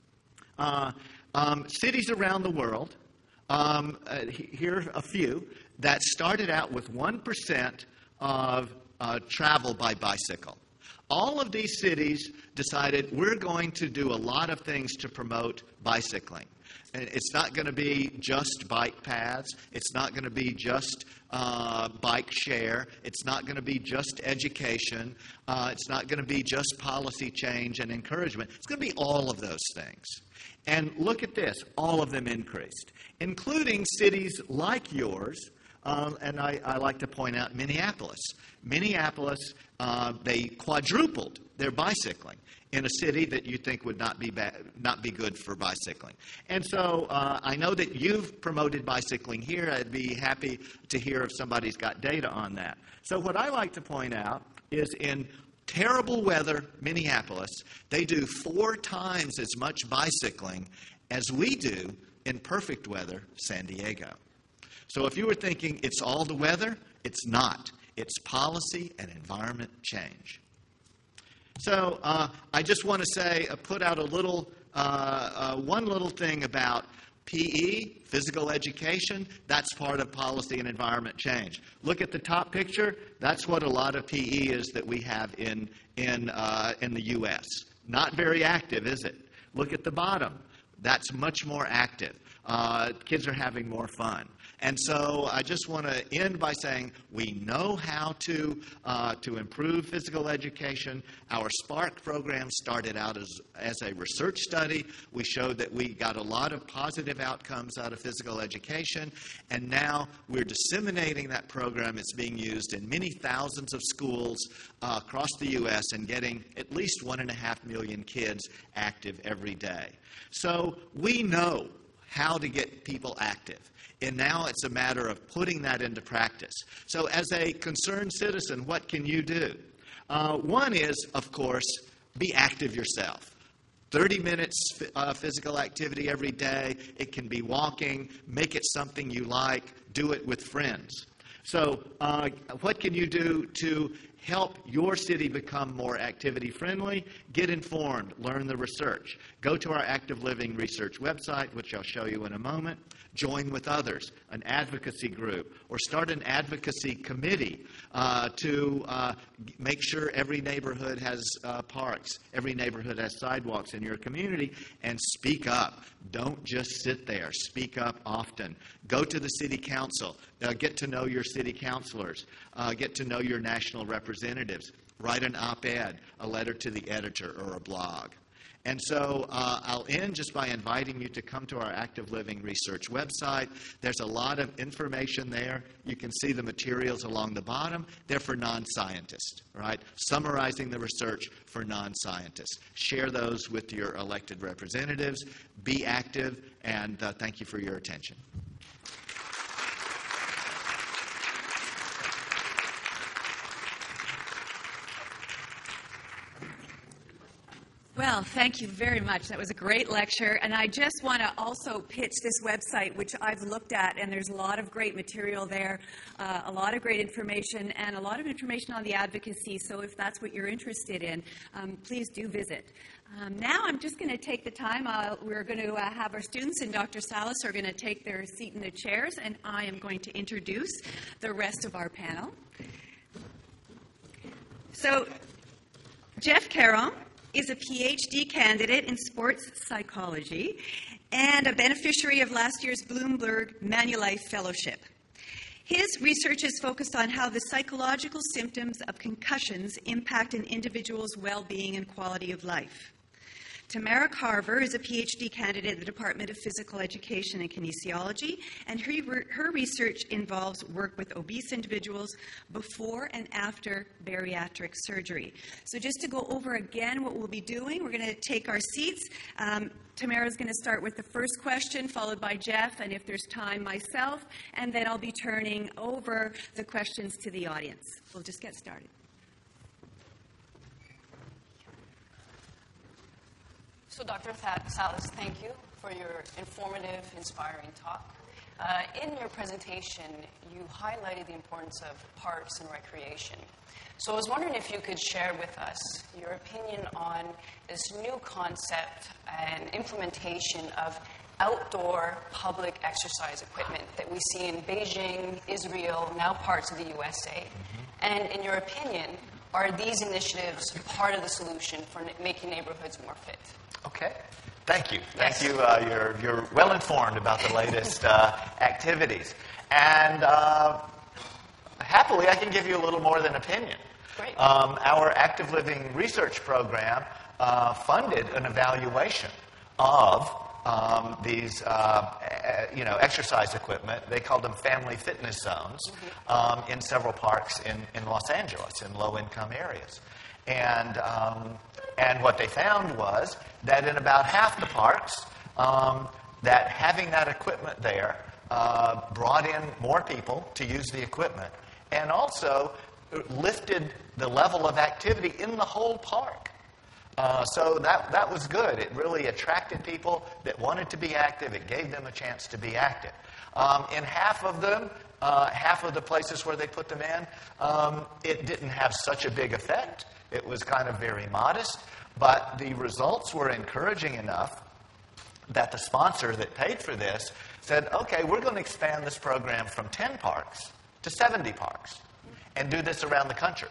Uh, um, cities around the world, um, uh, here are a few, that started out with one percent of uh, travel by bicycle. All of these cities decided we're going to do a lot of things to promote bicycling. And it's not going to be just bike paths. It's not going to be just uh, bike share. It's not going to be just education. Uh, it's not going to be just policy change and encouragement. It's going to be all of those things. And look at this. All of them increased, including cities like yours. Um, and I, I like to point out Minneapolis. Minneapolis, uh, they quadrupled their bicycling in a city that you think would not be ba- not be good for bicycling. And so uh, I know that you've promoted bicycling here. I'd be happy to hear if somebody's got data on that. So what I like to point out is in terrible weather, Minneapolis, they do four times as much bicycling as we do in perfect weather, San Diego. So if you were thinking it's all the weather, it's not. It's policy and environment change. So uh, I just want to say, uh, put out a little, uh, uh, one little thing about P E, physical education, that's part of policy and environment change. Look at the top picture. That's what a lot of P E is that we have in, in, uh, in the U S. Not very active, is it? Look at the bottom. That's much more active. Uh, kids are having more fun. And so I just want to end by saying we know how to uh, to improve physical education. Our SPARK program started out as, as a research study. We showed that we got a lot of positive outcomes out of physical education, and now we're disseminating that program. It's being used in many thousands of schools uh, across the U S and getting at least one and a half million kids active every day. So we know how to get people active. And now it's a matter of putting that into practice. So as a concerned citizen, what can you do? Uh, one is, of course, be active yourself. thirty minutes uh, physical activity every day. It can be walking. Make it something you like. Do it with friends. So uh, what can you do to help your city become more activity-friendly? Get informed. Learn the research. Go to our Active Living Research website, which I'll show you in a moment. Join with others, an advocacy group, or start an advocacy committee uh, to uh, make sure every neighborhood has uh, parks, every neighborhood has sidewalks in your community, and speak up. Don't just sit there. Speak up often. Go to the city council. Uh, get to know your city councilors. Uh, get to know your national representatives. Write an op-ed, a letter to the editor, or a blog. And so uh, I'll end just by inviting you to come to our Active Living Research website. There's a lot of information there. You can see the materials along the bottom. They're for non-scientists, right? Summarizing the research for non-scientists. Share those with your elected representatives. Be active, and uh, thank you for your attention. Well, thank you very much. That was a great lecture. And I just want to also pitch this website, which I've looked at, and there's a lot of great material there, uh, a lot of great information, and a lot of information on the advocacy. So if that's what you're interested in, um, please do visit. Um, now I'm just going to take the time. Uh, we're going to uh, have our students and Doctor Salas are going to take their seat in the chairs, and I am going to introduce the rest of our panel. So, Jeff Caron is a P H D candidate in sports psychology and a beneficiary of last year's Bloomberg Manulife Fellowship. His research is focused on how the psychological symptoms of concussions impact an individual's well-being and quality of life. Tamara Carver is a P H D candidate at the Department of Physical Education and Kinesiology, and her, her research involves work with obese individuals before and after bariatric surgery. So just to go over again what we'll be doing, we're going to take our seats. Um, Tamara is going to start with the first question, followed by Jeff, and if there's time, myself, and then I'll be turning over the questions to the audience. We'll just get started. So, Doctor Salas, thank you for your informative, inspiring talk. Uh, in your presentation, you highlighted the importance of parks and recreation. So I was wondering if you could share with us your opinion on this new concept and implementation of outdoor public exercise equipment that we see in Beijing, Israel, now parts of the U S A. Mm-hmm. And in your opinion, are these initiatives part of the solution for making neighborhoods more fit? Okay. Thank you. Thank Yes. you. Uh, you're, you're well informed about the latest uh, activities. And uh, happily, I can give you a little more than opinion. Great. Um, our Active Living Research Program uh, funded an evaluation of um, these, uh, you know, exercise equipment. They called them family fitness zones mm-hmm. um, in several parks in, in Los Angeles, in low-income areas. And um, and what they found was that in about half the parks, um, that having that equipment there uh, brought in more people to use the equipment, and also lifted the level of activity in the whole park. Uh, so that that was good. It really attracted people that wanted to be active. It gave them a chance to be active. Um, in half of them, uh, half of the places where they put them in, um, it didn't have such a big effect. It was kind of very modest, but the results were encouraging enough that the sponsor that paid for this said, okay, we're going to expand this program from ten parks to seventy parks and do this around the country.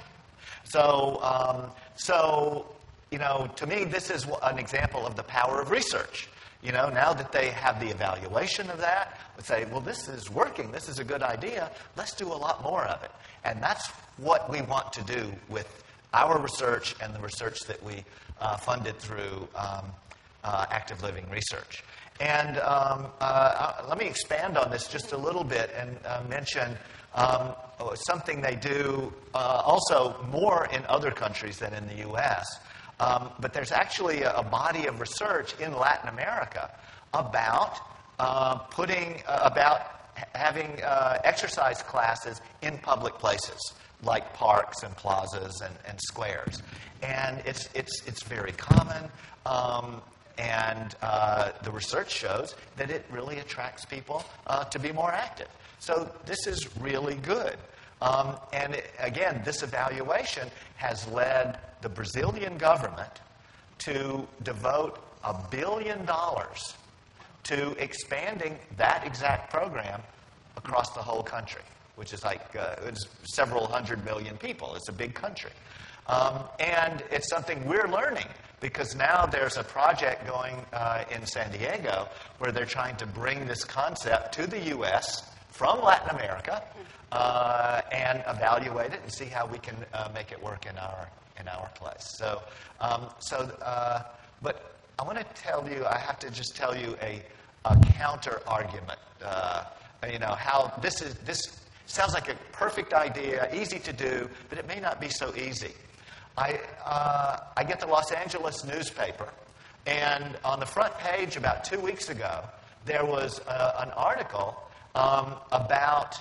So, um, so you know, to me, this is an example of the power of research. You know, now that they have the evaluation of that, we say, well, this is working. This is a good idea. Let's do a lot more of it. And that's what we want to do with our research and the research that we uh, funded through um, uh, Active Living Research. And um, uh, let me expand on this just a little bit and uh, mention um, something they do uh, also more in other countries than in the U S Um, but there's actually a, a body of research in Latin America about uh, putting uh, about having uh, exercise classes in public places like parks and plazas and, and squares, and it's it's it's very common. Um, and uh, the research shows that it really attracts people uh, to be more active. So this is really good. Um, and it, again, this evaluation has led the Brazilian government to devote a billion dollars to expanding that exact program across the whole country, which is like uh, it's several hundred million people. It's a big country. Um, and it's something we're learning because now there's a project going uh, in San Diego where they're trying to bring this concept to the U S from Latin America uh, and evaluate it and see how we can uh, make it work in our in our place. So, um, so, uh, but I want to tell you, I have to just tell you a, a counter argument. Uh, you know how this is. This sounds like a perfect idea, easy to do, but it may not be so easy. I uh, I get the Los Angeles newspaper, and on the front page about two weeks ago, there was uh, an article um, about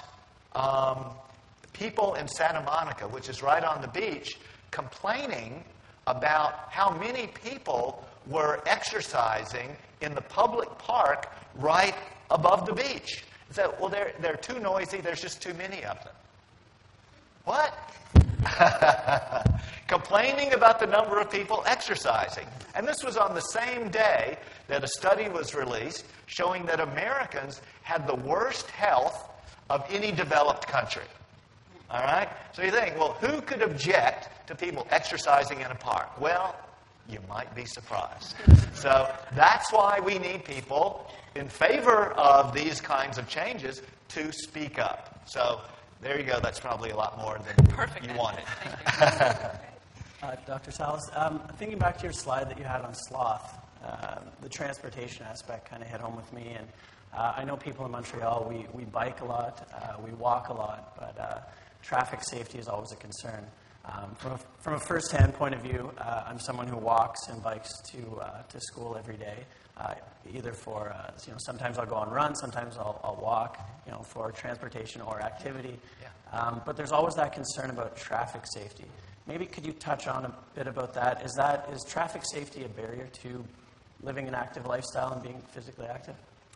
um, people in Santa Monica, which is right on the beach, complaining about how many people were exercising in the public park right above the beach. So, well, they're, they're too noisy, there's just too many of them. What? Complaining about the number of people exercising. And this was on the same day that a study was released showing that Americans had the worst health of any developed country. All right? So you think, well, who could object to people exercising in a park? Well, you might be surprised. So that's why we need people in favor of these kinds of changes to speak up. So there you go. That's probably a lot more than Perfect you answer. wanted. Thank you. Uh, Doctor Salas, um, thinking back to your slide that you had on sloth, uh, the transportation aspect kind of hit home with me. And uh, I know people in Montreal, we, we bike a lot, uh, we walk a lot, but uh, traffic safety is always a concern. Um, from, a, from a first-hand point of view, uh, I'm someone who walks and bikes to uh, to school every day, uh, either for, uh, you know, sometimes I'll go on runs, sometimes I'll, I'll walk, you know, for transportation or activity. Yeah. Um, but there's always that concern about traffic safety. Maybe could you touch on a bit about that? Is that is traffic safety a barrier to living an active lifestyle and being physically active?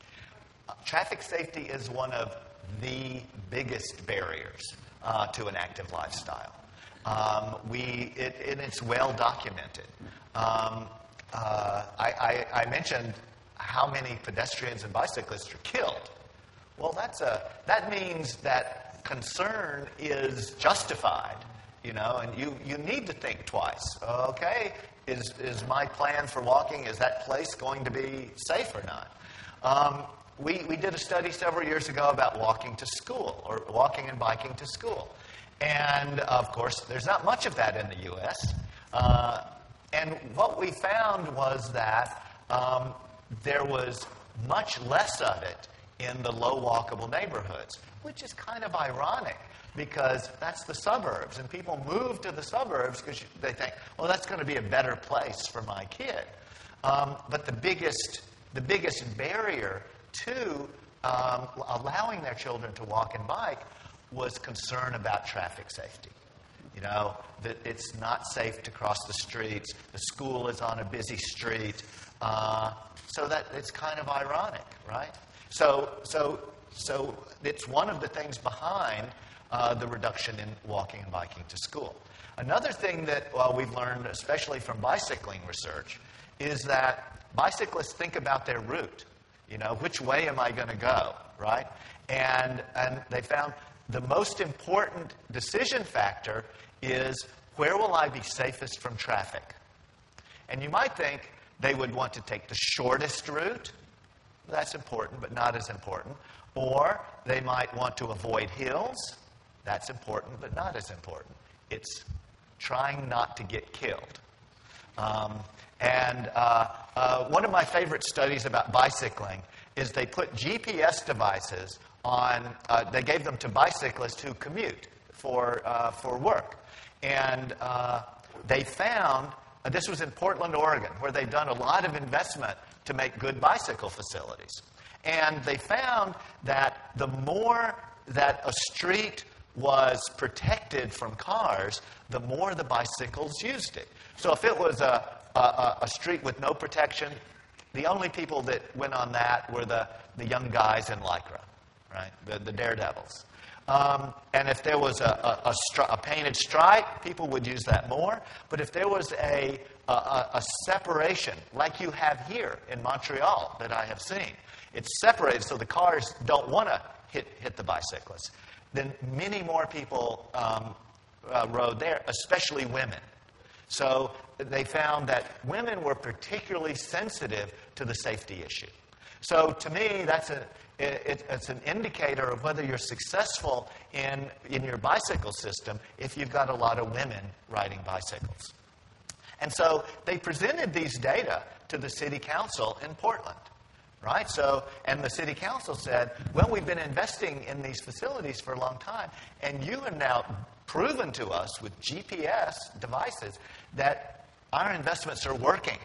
Uh, traffic safety is one of the biggest barriers uh, to an active lifestyle. Um, we it, and it's well documented. Um, uh, I, I, I mentioned how many pedestrians and bicyclists are killed. Well, that's a that means that concern is justified. You know, and you, you need to think twice. Okay, is is my plan for walking, is that place going to be safe or not? Um, we, we did a study several years ago about walking to school, or walking and biking to school. And, of course, there's not much of that in the U S. Uh, and what we found was that um, there was much less of it in the low walkable neighborhoods, which is kind of ironic. Because that's the suburbs, and people move to the suburbs because they think, well, that's going to be a better place for my kid. Um, but the biggest, the biggest barrier to um, allowing their children to walk and bike was concern about traffic safety. You know, that it's not safe to cross the streets. The school is on a busy street, uh, so that it's kind of ironic, right? So, so, so it's one of the things behind. Uh, the reduction in walking and biking to school. Another thing that well, we've learned, especially from bicycling research, is that bicyclists think about their route. You know, which way am I going to go, right? And, and they found the most important decision factor is, where will I be safest from traffic? And you might think they would want to take the shortest route. That's important, but not as important. Or they might want to avoid hills. That's important, but not as important. It's trying not to get killed. Um, and uh, uh, one of my favorite studies about bicycling is they put G P S devices on, uh, they gave them to bicyclists who commute for, uh, for work. And uh, they found, uh, this was in Portland, Oregon, where they'd done a lot of investment to make good bicycle facilities. And they found that the more that a street was protected from cars, the more the bicycles used it. So if it was a, a, a street with no protection, the only people that went on that were the, the young guys in Lycra, right? The, the daredevils. Um, and if there was a, a, a, stri- a painted stripe, people would use that more. But if there was a, a, a separation, like you have here in Montreal that I have seen, it's separated so the cars don't want to hit, hit the bicyclists, then many more people um, uh, rode there, especially women. So they found that women were particularly sensitive to the safety issue. So to me, that's a, it, it's an indicator of whether you're successful in, in your bicycle system if you've got a lot of women riding bicycles. And so they presented these data to the city council in Portland. Right? So, and the city council said, well, we've been investing in these facilities for a long time, and you have now proven to us with G P S devices that our investments are working.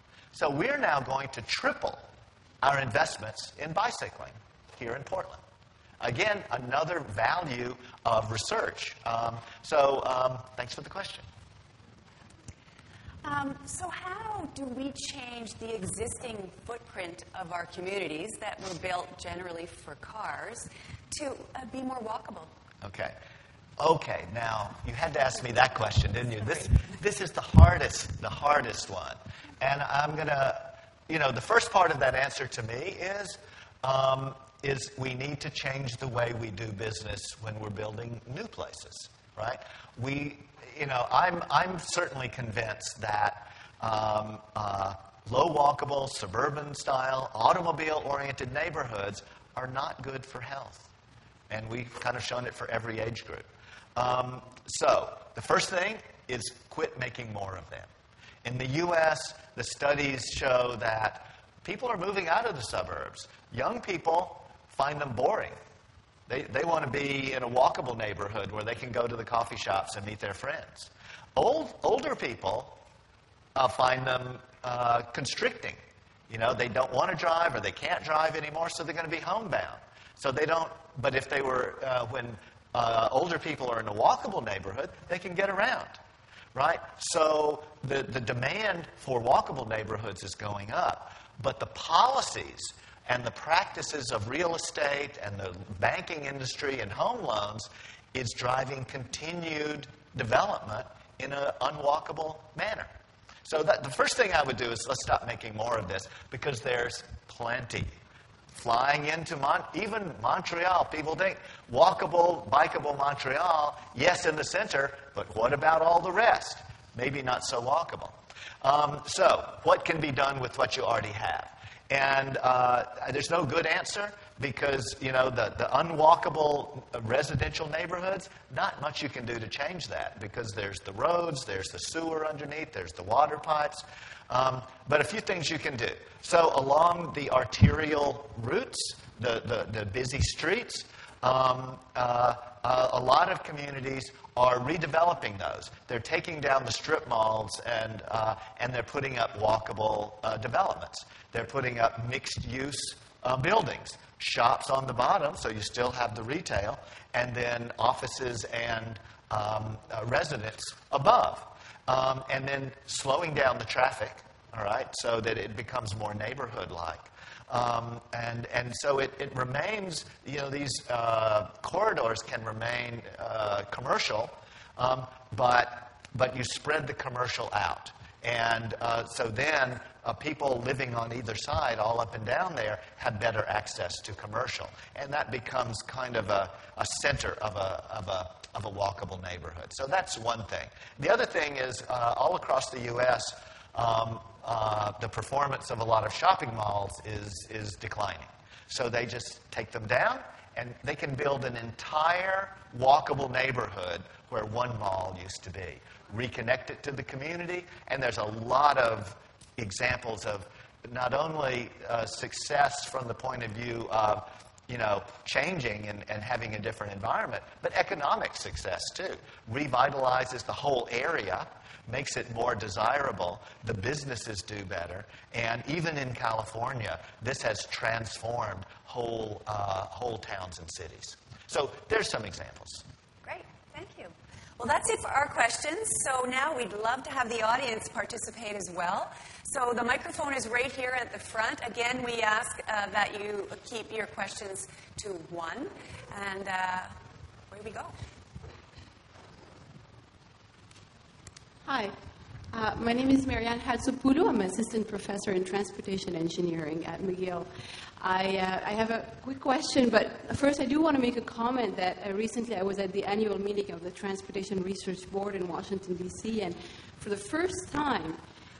So we're now going to triple our investments in bicycling here in Portland. Again, another value of research. Um, so um, thanks for the question. Um, so how do we change the existing footprint of our communities that were built generally for cars to uh, be more walkable? Okay. Okay, now, you had to ask me that question, didn't you? This this is the hardest, the hardest one. And I'm going to, you know, the first part of that answer to me is, um, is we need to change the way we do business when we're building new places, right? We... You know, I'm I'm certainly convinced that um, uh, low walkable, suburban-style, automobile-oriented neighborhoods are not good for health. And we've kind of shown it for every age group. Um, so the first thing is quit making more of them. In the U S, the studies show that people are moving out of the suburbs. Young people find them boring. They, they want to be in a walkable neighborhood where they can go to the coffee shops and meet their friends. Old, older people uh, find them uh, constricting. You know, they don't want to drive or they can't drive anymore, so they're going to be homebound. So they don't, but if they were, uh, when uh, older people are in a walkable neighborhood, they can get around, right? So the, the demand for walkable neighborhoods is going up, but the policies and the practices of real estate and the banking industry and home loans is driving continued development in an unwalkable manner. So that, the first thing I would do is let's stop making more of this, because there's plenty. Flying into Mon- even Montreal, people think walkable, bikeable Montreal, yes, in the center, but what about all the rest? Maybe not so walkable. Um, so what can be done with what you already have? And uh, there's no good answer, because, you know, the, the unwalkable residential neighborhoods, not much you can do to change that, because there's the roads, there's the sewer underneath, there's the water pipes. Um, but a few things you can do. So along the arterial routes, the, the, the busy streets, um, uh, uh, a lot of communities are redeveloping those. They're taking down the strip malls and uh, and they're putting up walkable uh, developments. They're putting up mixed-use uh, buildings, shops on the bottom, so you still have the retail, and then offices and um, uh, residents above, um, and then slowing down the traffic. All right, so that it becomes more neighborhood-like. Um, and and so it, it remains, you know, these uh, corridors can remain uh, commercial, um, but but you spread the commercial out. And uh, so then uh, uh, people living on either side, all up and down there, have better access to commercial. And that becomes kind of a, a center of a, of, a, of a walkable neighborhood. So that's one thing. The other thing is, uh, all across the U S, um, uh, the performance of a lot of shopping malls is, is declining. So they just take them down, and they can build an entire walkable neighborhood where one mall used to be. Reconnect it to the community, and there's a lot of examples of not only uh, success from the point of view of, you know, changing and, and having a different environment, but economic success too. Revitalizes the whole area, makes it more desirable, the businesses do better, and even in California, this has transformed whole, uh, whole towns and cities. So there's some examples. Great, thank you. Well, that's it for our questions. So now we'd love to have the audience participate as well. So the microphone is right here at the front. Again, we ask uh, that you keep your questions to one. And uh, where we go? Hi, uh, my name is Marianne Hatsopoulou. I'm an assistant professor in transportation engineering at McGill. I, uh, I have a quick question, but first I do want to make a comment that uh, recently I was at the annual meeting of the Transportation Research Board in Washington, D C, and for the first time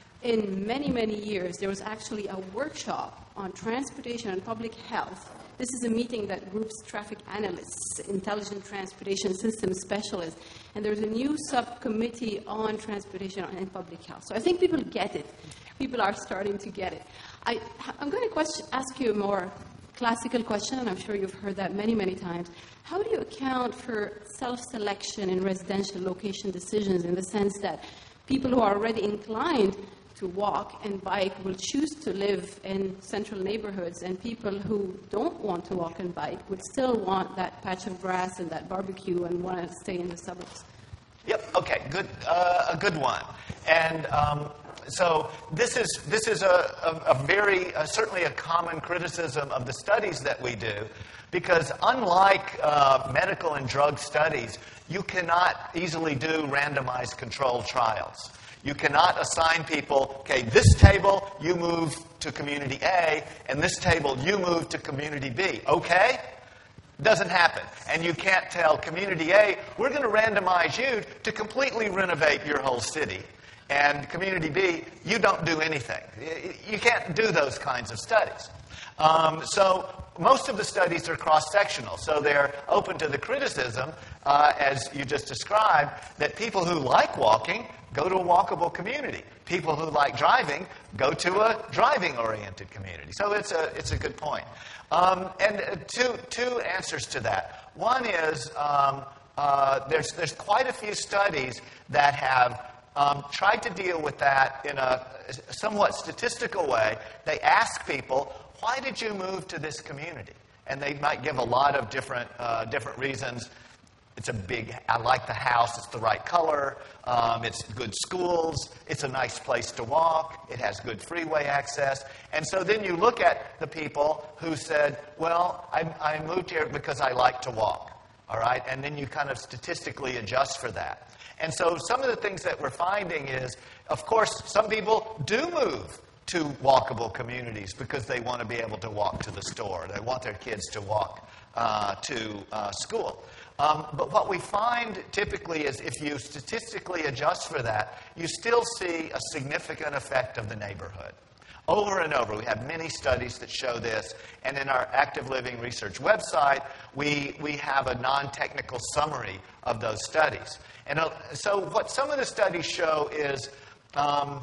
in many, many years, there was actually a workshop on transportation and public health. This is a meeting that groups traffic analysts, intelligent transportation system specialists, and there's a new subcommittee on transportation and public health. So I think people get it. People are starting to get it. I, I'm going to question, ask you a more classical question, and I'm sure you've heard that many, many times. How do you account for self-selection in residential location decisions in the sense that people who are already inclined to walk and bike will choose to live in central neighborhoods, and people who don't want to walk and bike would still want that patch of grass and that barbecue and want to stay in the suburbs? Yep. Okay. Good. Uh, a good one. And um, so this is this is a, a, a very uh, certainly a common criticism of the studies that we do, because unlike uh, medical and drug studies, you cannot easily do randomized controlled trials. You cannot assign people, okay, this table, you move to community A, and this table, you move to community B. Okay? Doesn't happen. And you can't tell community A, we're going to randomize you to completely renovate your whole city. And community B, you don't do anything. You can't do those kinds of studies. Um, so most of the studies are cross-sectional, so they're open to the criticism, uh, as you just described, that people who like walking go to a walkable community. People who like driving go to a driving-oriented community. So it's a it's a good point. Um, and uh, two two answers to that. One is um, uh, there's there's quite a few studies that have um, tried to deal with that in a somewhat statistical way. They ask people, why did you move to this community? And they might give a lot of different uh, different reasons. It's a big, I like the house, it's the right color, um, it's good schools, it's a nice place to walk, it has good freeway access. And so then you look at the people who said, well, I, I moved here because I like to walk, all right? And then you kind of statistically adjust for that. And so some of the things that we're finding is, of course, some people do move to walkable communities because they want to be able to walk to the store. They want their kids to walk uh, to uh, school. Um, but what we find typically is if you statistically adjust for that, you still see a significant effect of the neighborhood. Over and over, we have many studies that show this, and in our Active Living Research website, we, we have a non-technical summary of those studies. And uh, so what some of the studies show is, um,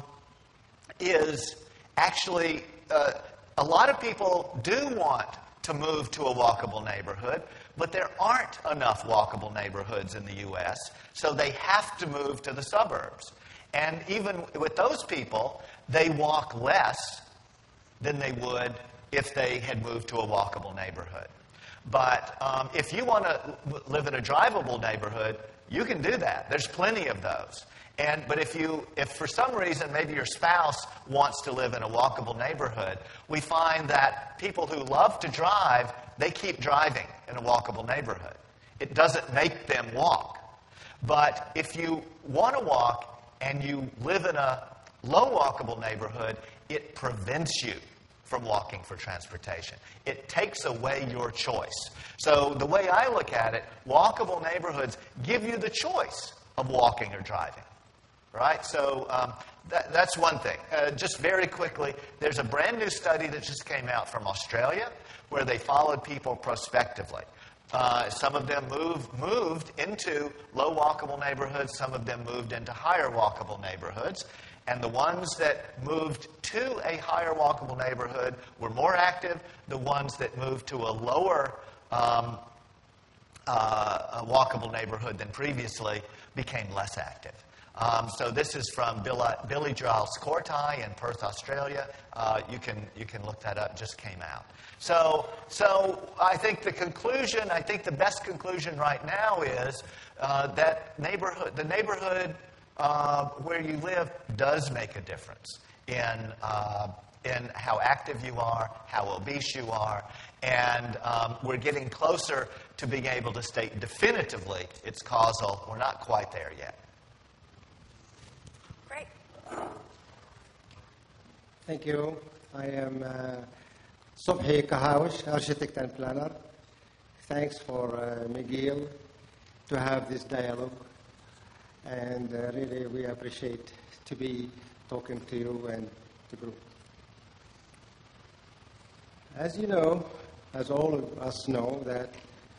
is actually uh, a lot of people do want to move to a walkable neighborhood, but there aren't enough walkable neighborhoods in the U S, so they have to move to the suburbs. And even with those people, they walk less than they would if they had moved to a walkable neighborhood. But um, if you want to live in a drivable neighborhood, you can do that. There's plenty of those. And, but if you, if for some reason maybe your spouse wants to live in a walkable neighborhood, we find that people who love to drive, they keep driving in a walkable neighborhood. It doesn't make them walk. But if you want to walk and you live in a low walkable neighborhood, it prevents you from walking for transportation. It takes away your choice. So the way I look at it, walkable neighborhoods give you the choice of walking or driving. Right? So um, that, that's one thing. Uh, just very quickly, there's a brand new study that just came out from Australia where they followed people prospectively. Uh, some of them moved, moved into low walkable neighborhoods. Some of them moved into higher walkable neighborhoods. And the ones that moved to a higher walkable neighborhood were more active. The ones that moved to a lower um, uh, a walkable neighborhood than previously became less active. Um, so this is from Bill, Billy Giles Corti in Perth, Australia. Uh, you can you can look that up. Just came out. So so I think the conclusion, I think the best conclusion right now is uh, that neighborhood, the neighborhood uh, where you live does make a difference in uh, in how active you are, how obese you are, and um, we're getting closer to being able to state definitively it's causal. We're not quite there yet. Thank you. I am uh, Subhi Kahawish, architect and planner. Thanks for uh, McGill to have this dialogue. And uh, really, we appreciate to be talking to you and the group. As you know, as all of us know, that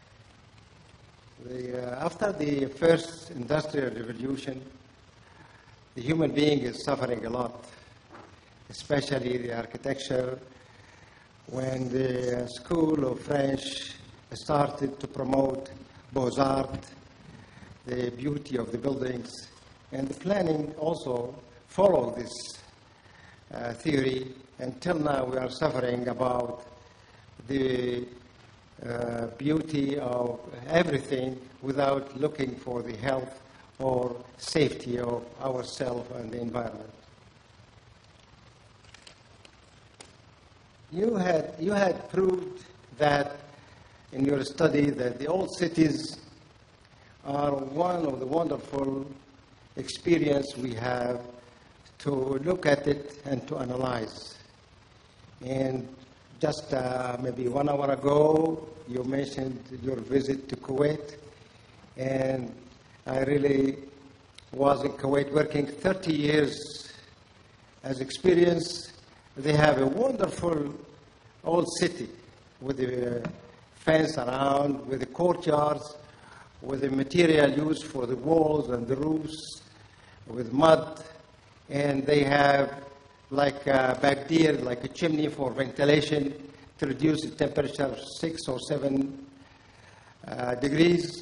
the, uh, after the first industrial revolution, the human being is suffering a lot, especially the architecture. When the School of French started to promote Beaux-Arts, the beauty of the buildings, and the planning also followed this uh, theory. Until now, we are suffering about the uh, beauty of everything without looking for the health or safety of ourselves and the environment. You had, you had proved that in your study that the old cities are one of the wonderful experience we have to look at it and to analyze. And just uh, maybe one hour ago, you mentioned your visit to Kuwait, and I really was in Kuwait working thirty years as experience. They have a wonderful old city with the fence around, with the courtyards, with the material used for the walls and the roofs, with mud. And they have, like uh, back there, like a chimney for ventilation to reduce the temperature of six or seven uh, degrees.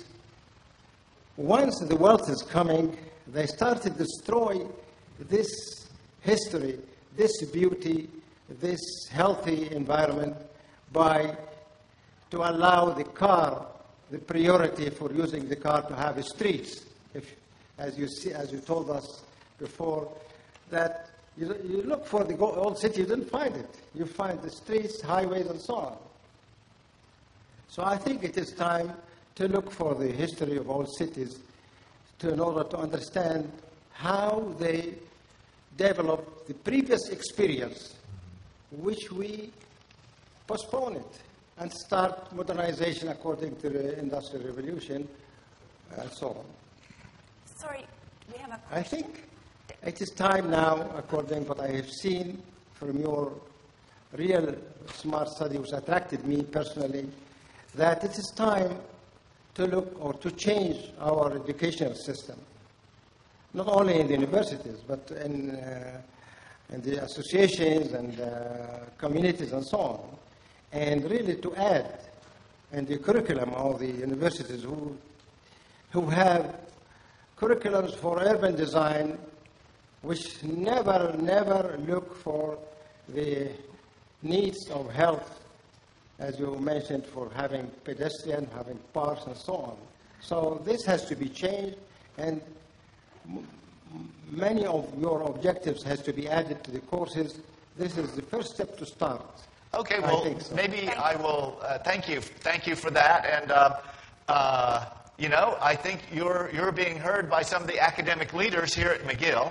Once the wealth is coming, they start to destroy this history, this beauty, this healthy environment by to allow the car, the priority for using the car to have streets. If, as you see, as you told us before, that you, you look for the old city, you didn't find it. You find the streets, highways, and so on. So I think it is time to look for the history of old cities to, in order to understand how they developed the previous experience, which we postpone it and start modernization according to the Industrial Revolution and so on. Sorry, we have a question. I think it is time now, according to what I have seen from your real smart study, which attracted me personally, that it is time to look or to change our educational system, not only in the universities, but in, uh, in the associations and uh, communities and so on, and really to add in the curriculum of the universities who, who have curriculums for urban design which never, never look for the needs of health, as you mentioned, for having pedestrian, having parks, and so on. So this has to be changed, and m- many of your objectives has to be added to the courses. This is the first step to start. Okay, well, I think so. maybe I will, uh, thank you, thank you for that, and uh, uh, you know, I think you're, you're being heard by some of the academic leaders here at McGill.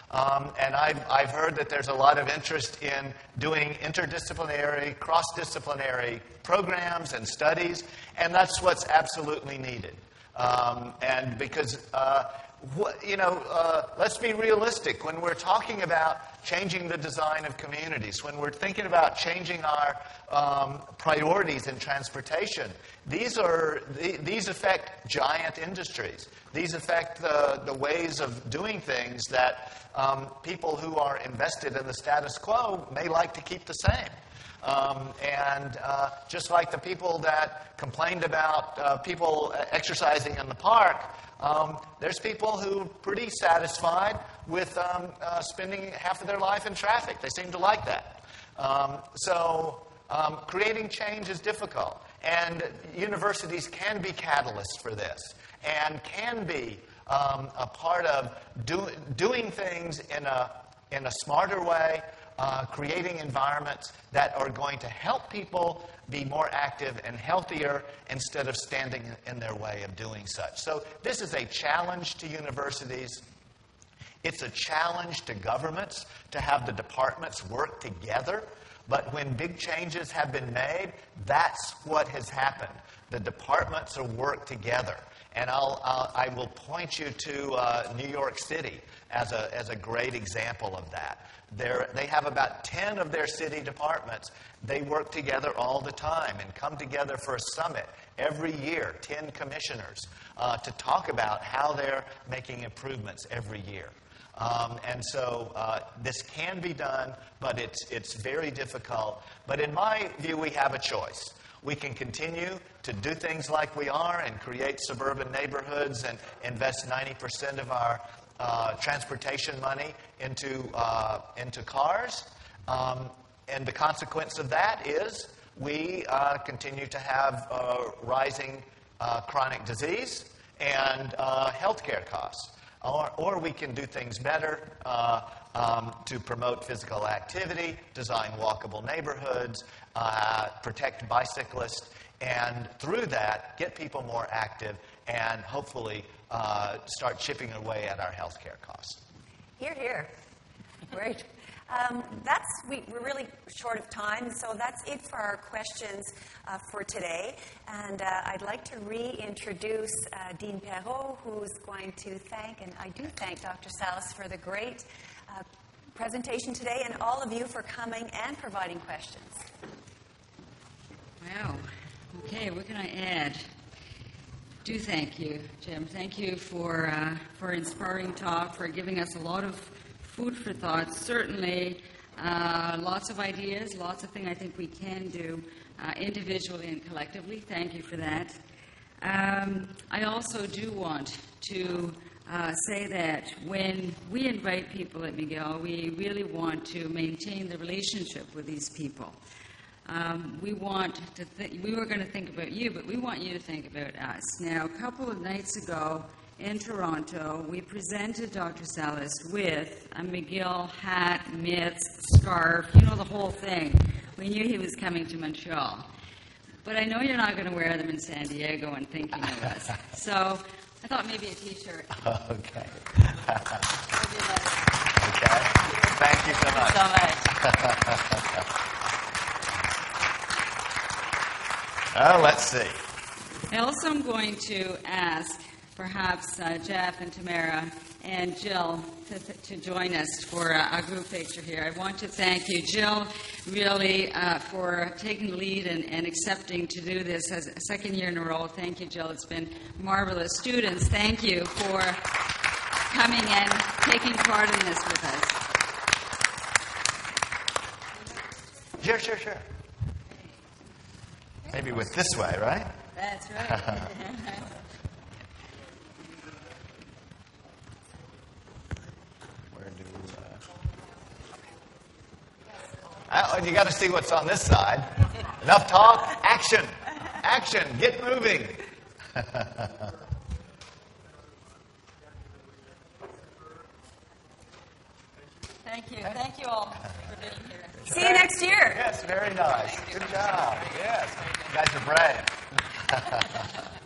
Um, and I've, I've heard that there's a lot of interest in doing interdisciplinary, cross-disciplinary programs and studies, and that's what's absolutely needed. Um, and because, uh, wh- you know, uh, let's be realistic. When we're talking about changing the design of communities, when we're thinking about changing our um, priorities in transportation, these are th- these affect giant industries. These affect the, the ways of doing things that um, people who are invested in the status quo may like to keep the same. Um, and uh, just like the people that complained about uh, people exercising in the park, um, there's people who are pretty satisfied with um, uh, spending half of their life in traffic. They seem to like that. Um, so um, creating change is difficult. And universities can be catalysts for this and can be um, a part of do, doing things in a, in a smarter way, Uh, creating environments that are going to help people be more active and healthier instead of standing in their way of doing such. So this is a challenge to universities. It's a challenge to governments to have the departments work together. But when big changes have been made, that's what has happened. The departments will work together. And I'll, I'll, I will point you to uh, New York City as a, as a great example of that. They're, they have about ten of their city departments. They work together all the time and come together for a summit every year, ten commissioners, uh, to talk about how they're making improvements every year. Um, and so uh, this can be done, but it's, it's very difficult. But in my view, we have a choice. We can continue to do things like we are and create suburban neighborhoods and invest ninety percent of our uh, transportation money into, uh, into cars. Um, and the consequence of that is we uh, continue to have uh, rising uh, chronic disease and uh, healthcare costs. Or, or we can do things better uh, um, to promote physical activity, design walkable neighborhoods, uh, protect bicyclists, and through that, get people more active and hopefully uh, start chipping away at our health care costs. Hear, hear. Great. Um, that's we, we're really short of time, so that's it for our questions uh, for today. And uh, I'd like to reintroduce uh, Dean Perrault, who's going to thank, and I do thank Doctor Salas for the great uh, presentation today, and all of you for coming and providing questions. Wow. Okay, what can I add? Do thank you, Jim. Thank you for uh, for inspiring talk, for giving us a lot of food for thought. Certainly, uh, lots of ideas, lots of things I think we can do uh, individually and collectively. Thank you for that. Um, I also do want to uh, say that when we invite people at McGill, we really want to maintain the relationship with these people. Um, we want to th- we were going to think about you, but we want you to think about us. Now, a couple of nights ago in Toronto, we presented Doctor Salas with a McGill hat, mitts, scarf, you know, the whole thing. We knew he was coming to Montreal. But I know you're not going to wear them in San Diego and thinking of us. So I thought maybe a T-shirt. Okay. Okay. Thank you so much. So much. Oh, let's see. I also am going to ask perhaps uh, Jeff and Tamara and Jill to, to join us for a, a group picture here. I want to thank you, Jill, really uh, for taking the lead and, and accepting to do this as a second year in a row. Thank you, Jill. It's been marvelous. Students, thank you for coming and taking part in this with us. Sure, sure, sure. Maybe with this way, right? That's right. Oh, you got to see what's on this side. Enough talk. Action. Action. Get moving. Thank you. Thank you all for being here. See you next year. Yes, very nice. Good job. Yes. You guys are brave.